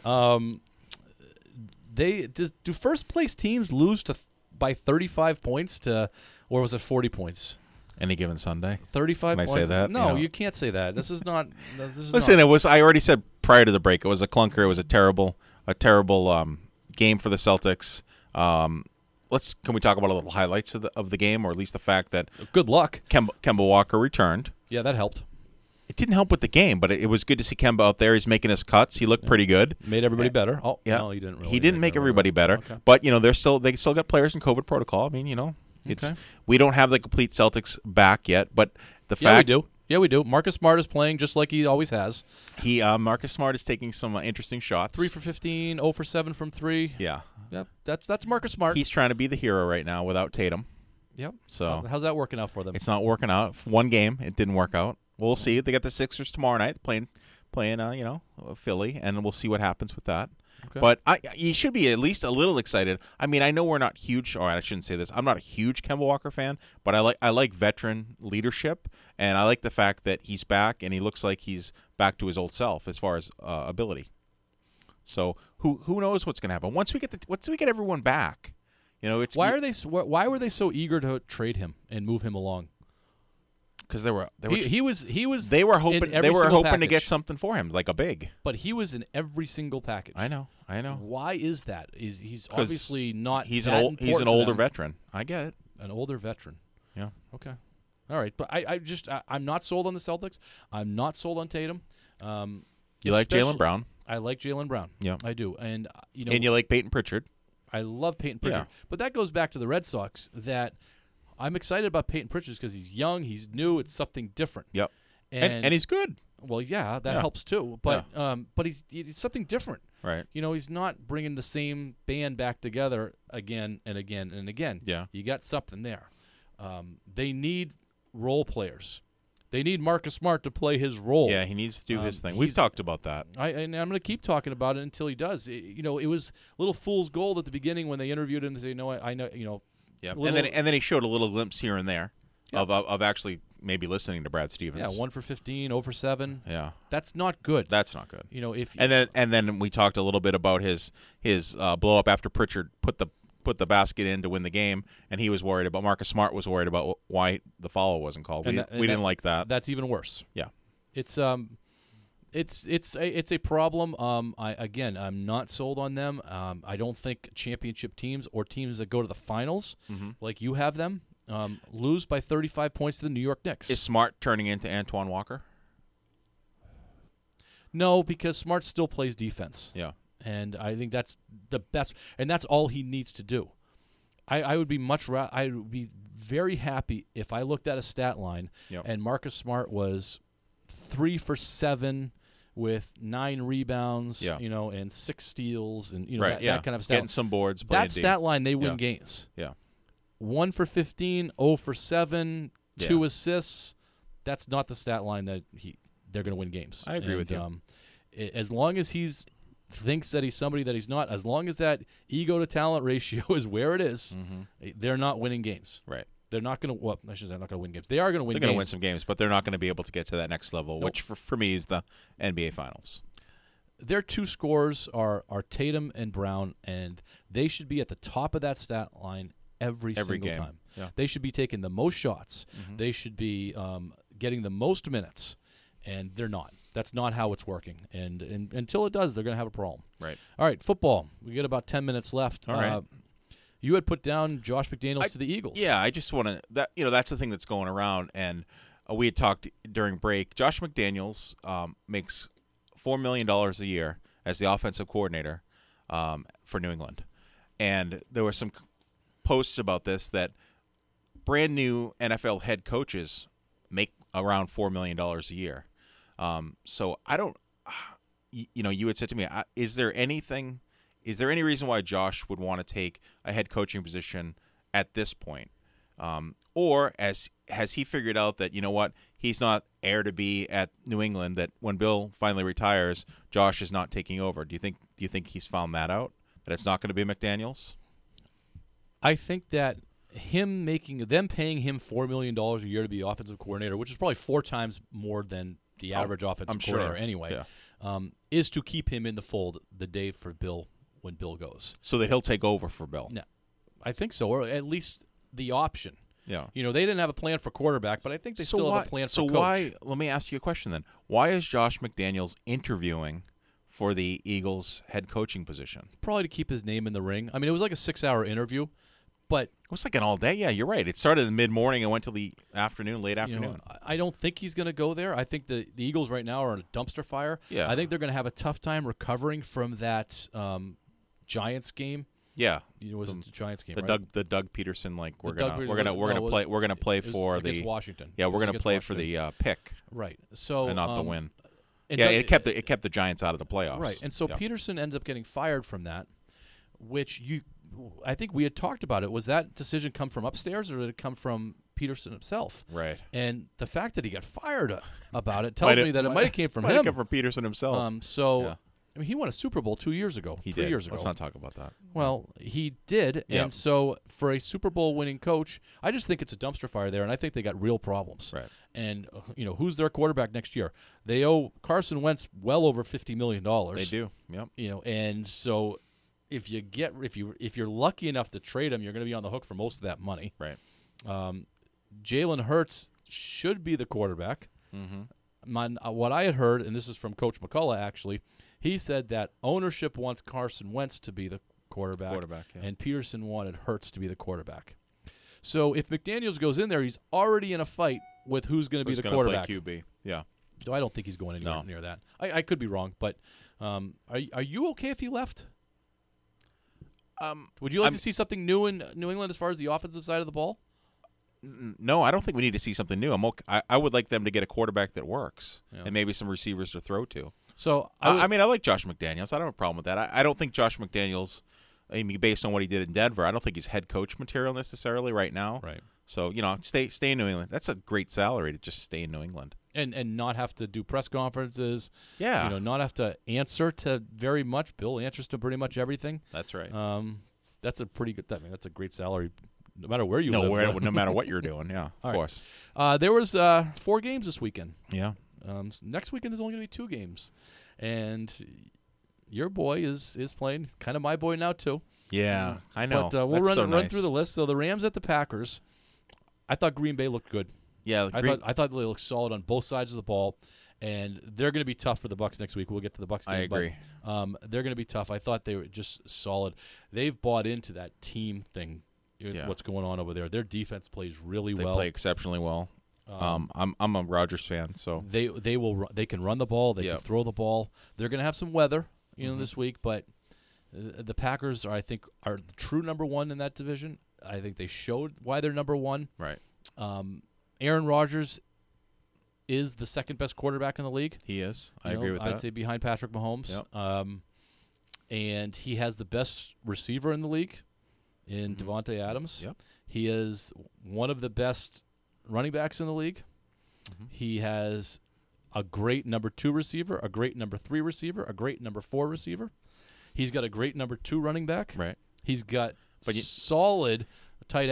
Do first place teams lose by 35 points or was it 40 points? Any given Sunday. 35 points. Can I say that? No, you can't say that. This is not. Listen, it was. I already said prior to the break, it was a clunker. It was a terrible game for the Celtics. Can we talk about a little highlights of the game, or at least the fact that good luck. Kemba Walker returned. Yeah, that helped. It didn't help with the game, but it was good to see Kemba out there. He's making his cuts. He looked pretty good. Made everybody better. Oh, yeah. No, he didn't. Really he didn't make everybody better, okay. But they still got players in COVID protocol. I mean, we don't have the complete Celtics back yet, but the fact we do. Marcus Smart is playing just like he always has. Marcus Smart is taking some interesting shots. 3 for 15, 0 for 7 from 3. Yeah. Yep. That's Marcus Smart. He's trying to be the hero right now without Tatum. Yep. So how's that working out for them? It's not working out. One game, it didn't work out. We'll see. They got the Sixers tomorrow night playing Philly, and we'll see what happens with that. Okay. But you should be at least a little excited. I mean, I know we're not huge, or I shouldn't say this. I'm not a huge Kemba Walker fan, but I like veteran leadership, and I like the fact that he's back and he looks like he's back to his old self as far as ability. So who knows what's going to happen once we get everyone back? Why were they so eager to trade him and move him along? Because they were hoping to get something for him, like a big. But he was in every single package. I know. Why is that? He's obviously not. He's an older veteran. I get it. An older veteran. Yeah. Okay. All right, but I'm not sold on the Celtics. I'm not sold on Tatum. You like Jaylen Brown? I like Jaylen Brown. Yeah, I do, and and you like Peyton Pritchard. I love Peyton Pritchard, but that goes back to the Red Sox. That I'm excited about Peyton Pritchard because he's young, he's new, it's something different. Yep, and he's good. Well, yeah, that helps too. But but he's something different. Right. He's not bringing the same band back together again and again and again. Yeah. You got something there. They need role players. They need Marcus Smart to play his role. Yeah, he needs to do his thing. We've talked about that. And I'm going to keep talking about it until he does. It was a little fool's gold at the beginning when they interviewed him to say, "No, I know." Yeah, and then he showed a little glimpse here and there of actually maybe listening to Brad Stevens. Yeah, 1 for 15, 0 for 7. Yeah, that's not good. That's not good. And then we talked a little bit about his blow up after Pritchard put the basket in to win the game, and he was worried about. Marcus Smart was worried about why the foul wasn't called. We didn't like that. That's even worse. Yeah, it's a problem. I'm not sold on them. I don't think championship teams or teams that go to the finals, like you have them, lose by 35 points to the New York Knicks. Is Smart turning into Antoine Walker? No, because Smart still plays defense. Yeah. And I think that's the best, and that's all he needs to do. I would be I would be very happy if I looked at a stat line and Marcus Smart was 3 for 7 with 9 rebounds, and 6 steals, and that kind of stuff. Getting some boards. That stat line, they win games. Yeah. 1 for 15, 0 for 7, 2 assists. That's not the stat line that they're going to win games. I agree with you. As long as he's thinks that he's somebody that he's not, as long as that ego to talent ratio is where it is, they're not winning games. Right. They're not going to. Well, I should say, they're not going to win games. They are going to win. They're going to win some games, but they're not going to be able to get to that next level, Nope. which for me is the NBA Finals. Their two scorers are Tatum and Brown, and they should be at the top of that stat line every single game. time. Yeah. They should be taking the most shots. Mm-hmm. They should be getting the most minutes, and they're not. That's not how it's working. And until it does, they're going to have a problem. Right. All right, football. We got about 10 minutes left. All right. You had put down Josh McDaniels to the Eagles. Yeah, I just want to that's the thing that's going around, and we had talked during break. Josh McDaniels makes $4 million a year as the offensive coordinator for New England, and there were some posts about this that brand new NFL head coaches make around $4 million a year. So I don't, you had said to me, is there any reason why Josh would want to take a head coaching position at this point? Or has he figured out that, you know what, he's not heir to be at New England, that when Bill finally retires, Josh is not taking over? Do you think he's found that out, that it's not going to be McDaniels? I think that them paying him $4 million a year to be offensive coordinator, which is probably 4 times more than the average offensive coordinator anyway, is to keep him in the fold the day for Bill when Bill goes. So that he'll take over for Bill. No, I think so, or at least the option. Yeah. They didn't have a plan for quarterback, but I think they still have a plan for coach. Let me ask you a question then. Why is Josh McDaniels interviewing for the Eagles head coaching position? Probably to keep his name in the ring. I mean, it was like a 6-hour interview, but it was like an all day. Yeah, you're right. It started in mid-morning and went till the afternoon, late afternoon. I don't think he's going to go there. I think the Eagles right now are in a dumpster fire. Yeah. I think they're going to have a tough time recovering from that Giants game. Yeah, Was it the Giants game? the right? Doug Peterson, like we're Doug gonna play It was for against the Washington. Yeah, It we're was gonna against play Washington. for the pick Right. So and not the win. and Yeah, Doug- it kept the Giants out of the playoffs. Right, and so Yeah. Peterson ends up getting fired from that, which I think we had talked about it. Was that decision come from upstairs, or did it come from Peterson himself? Right. And the fact that he got fired about it tells me that it might have came from Might have him. come from Peterson himself. So, Yeah. I mean, he won a Super Bowl 2 years ago. He 3 did. years ago. Let's not talk about that. Well, he did, Yeah. and so for a Super Bowl winning coach, I just think it's a dumpster fire there, and I think they got real problems. Right. And who's their quarterback next year? They owe Carson Wentz well over $50 million. They do. Yep. And so if you're lucky enough to trade him, you're going to be on the hook for most of that money. Right. Jalen Hurts should be the quarterback. Mm-hmm. What I had heard, and this is from Coach McCullough actually, he said that ownership wants Carson Wentz to be the quarterback, yeah. and Peterson wanted Hurts to be the quarterback. So if McDaniels goes in there, he's already in a fight with who's going to be the gonna quarterback. play QB? Yeah. So I don't think he's going anywhere No. near that. I could be wrong, but are you okay if he left? Would you like to see something new in New England as far as the offensive side of the ball? No, I don't think we need to see something new. I would like them to get a quarterback that works Yeah. and maybe some receivers to throw to. So I mean, I like Josh McDaniels. I don't have a problem with that. I don't think Josh McDaniels, I mean, based on what he did in Denver, I don't think he's head coach material necessarily right now. right. So, stay in New England. That's a great salary to just stay in New England. And not have to do press conferences. Yeah. Not have to answer to very much. Bill answers to pretty much everything. That's right. That's a pretty good. That's a great salary, no matter where you no live. matter what you're doing. Yeah, of All right. course. There was 4 games this weekend. Yeah. Next weekend there's only going to be 2 games, and your boy is playing. Kind of my boy now too. Yeah, I know. But we'll That's run so nice. through the list. So the Rams at the Packers. I thought Green Bay looked good. Yeah, I thought they looked solid on both sides of the ball, and they're going to be tough for the Bucs next week. We'll get to the Bucs game. I agree. But, they're going to be tough. I thought they were just solid. They've bought into that team thing. Yeah. What's going on over there? Their defense plays really they well. play exceptionally well. I'm a Rodgers fan, so They can run the ball. They can throw the ball. They're going to have some weather, this week, but the Packers are the true number 1 in that division. I think they showed why they're number 1. right. Aaron Rodgers is the second best quarterback in the league. He is. I agree with I'd that. say behind Patrick Mahomes. Yep. And he has the best receiver in the league in Devontae Adams. Yep. He is one of the best running backs in the league. He has a great number 2 receiver, a great number 3 receiver, a great number 4 receiver. He's got a great number 2 running back. Right. He's got solid tight end.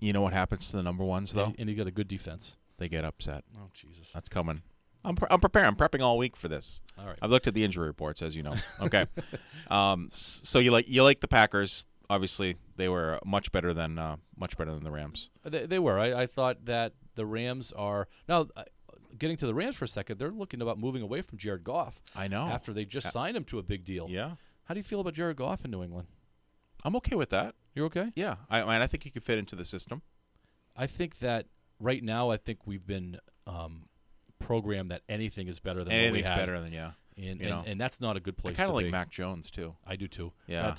You know what happens to the number ones though? And he got a good defense. They get upset. Oh Jesus! That's coming. I'm preparing. I'm prepping all week for this. All right. I've looked at the injury reports, as you know. Okay. So you like the Packers? Obviously, they were much better than the Rams. They were. I thought that the Rams are now. Getting to the Rams for a second, they're looking about moving away from Jared Goff. I know. After they just signed him to a big deal. Yeah. How do you feel about Jared Goff in New England? I'm okay with that. You're okay? Yeah. I think he could fit into the system. I think that right now, I think we've been programmed that anything is better than what we Anything's had. better than And that's not a good place. I kind to of like be. Mac Jones too. I do too. Yeah,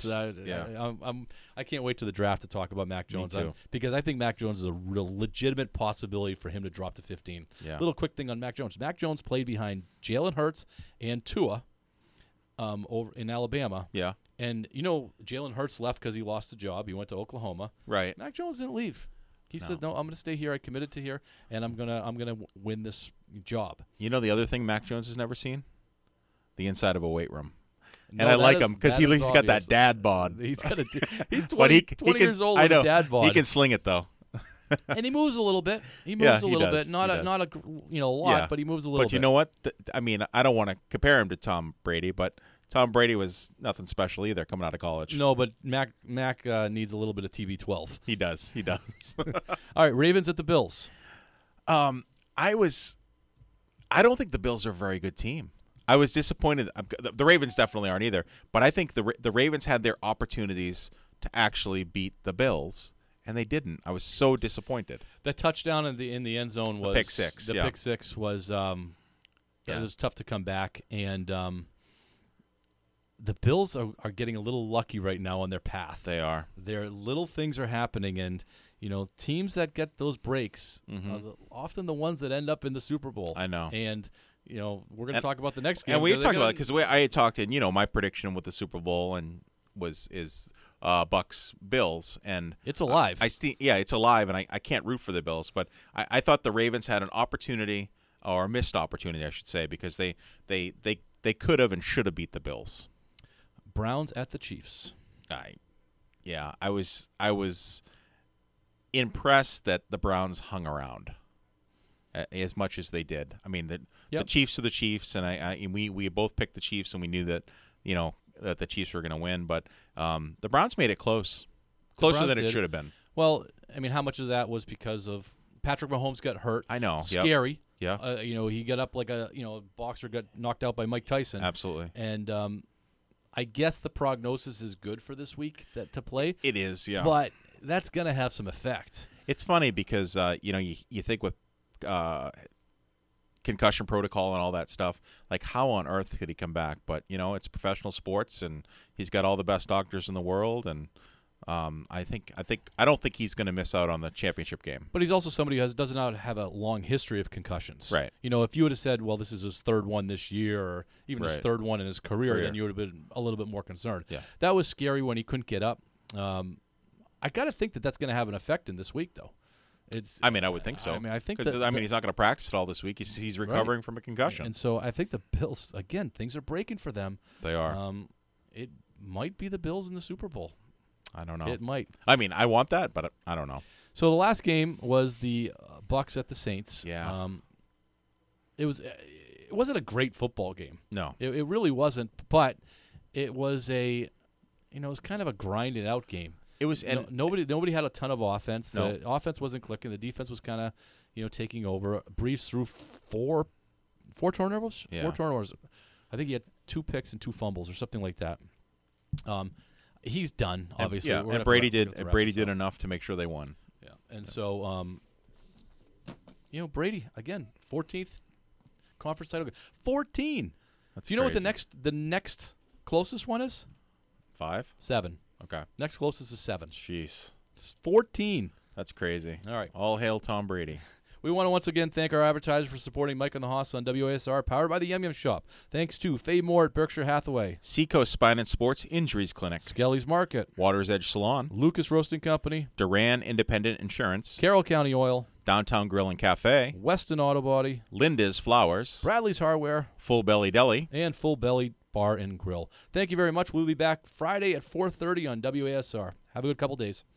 I can't wait to the draft to talk about Mac Jones. Me too. Because I think Mac Jones is a real legitimate possibility for him to drop to 15. Yeah. Little quick thing on Mac Jones. Mac Jones played behind Jalen Hurts and Tua over in Alabama. Yeah. And Jalen Hurts left because he lost the job. He went to Oklahoma. Right. Mac Jones didn't leave. He says, "No, I'm going to stay here. I committed to here, and I'm gonna win this job." You know the other thing Mac Jones has never seen? The inside of a weight room. No, And I that like is- him because that he's is got obvious. that dad bod. He's got a. He's 20, But he 20 can, years old I with know, a dad bod. He can sling it though. And he moves a little bit. He moves Yeah, a he little does. bit. Not He a does. not a lot, Yeah. but he moves a little bit. But you know what? I mean, I don't want to compare him to Tom Brady, but Tom Brady was nothing special either coming out of college. No, but Mac needs a little bit of TB12. He does. He does. All right, Ravens at the Bills. I don't think the Bills are a very good team. I was disappointed. The Ravens definitely aren't either. But I think the Ravens had their opportunities to actually beat the Bills, and they didn't. I was so disappointed. The touchdown in the end zone was pick six, The yeah. pick six was it was tough to come back, and the Bills are getting a little lucky right now on their path. They are. Their little things are happening, and teams that get those breaks are often the ones that end up in the Super Bowl. I know. And we're going to talk about the next game. And we because talked they're about it because I had talked in, my prediction with the Super Bowl and is Bucks Bills, and it's alive. It's alive, and I can't root for the Bills, but I thought the Ravens had an opportunity, or a missed opportunity, I should say, because they could have and should have beat the Bills. Browns at the Chiefs. I was impressed that the Browns hung around as much as they did. I mean, the Chiefs are the Chiefs, and we both picked the Chiefs, and we knew that that the Chiefs were going to win, but the Browns made it closer than it should have been. Well, I mean, how much of that was because of Patrick Mahomes got hurt? I know. Scary. Yeah. He got up like a boxer got knocked out by Mike Tyson. Absolutely. And I guess the prognosis is good for this week to play. It is, yeah. But that's going to have some effect. It's funny because you think with concussion protocol and all that stuff, like how on earth could he come back? But it's professional sports, and he's got all the best doctors in the world, and I don't think he's going to miss out on the championship game. But he's also somebody who does not have a long history of concussions. Right. If you would have said, well, this is his third one this year, or even his Right. third one in his career, then you would have been a little bit more concerned. Yeah. That was scary when he couldn't get up. I got to think that that's going to have an effect in this week, though. I would think so. I think because that, he's not going to practice it all this week. He's recovering from a concussion. And so I think the Bills, again, things are breaking for them. They are. It might be the Bills in the Super Bowl. I don't know. It might. I want that, but I don't know. So the last game was the Bucks at the Saints. Yeah. It wasn't a great football game. No. It really wasn't, but it was it was kind of a grinded out game. It was, and nobody had a ton of offense. No. The offense wasn't clicking. The defense was kind of, taking over. Breeze threw four turnovers. Yeah. 4 turnovers. I think he had 2 picks and 2 fumbles or something like that. He's done, obviously. And Brady did enough to make sure they won. Yeah, and so Brady again, 14th conference title. 14. That's Do you know crazy. what the next closest one is? 5? 7. Okay. Next closest is 7. Jeez. It's 14. That's crazy. All right. All hail Tom Brady. We want to once again thank our advertisers for supporting Mike and the Hoss on WASR, powered by the Yum Yum Shop. Thanks to Faye Moore at Berkshire Hathaway, Seacoast Spine and Sports Injuries Clinic, Skelly's Market, Water's Edge Salon, Lucas Roasting Company, Duran Independent Insurance, Carroll County Oil, Downtown Grill and Cafe, Weston Auto Body, Linda's Flowers, Bradley's Hardware, Full Belly Deli, and Full Belly Bar and Grill. Thank you very much. We'll be back Friday at 4:30 on WASR. Have a good couple days.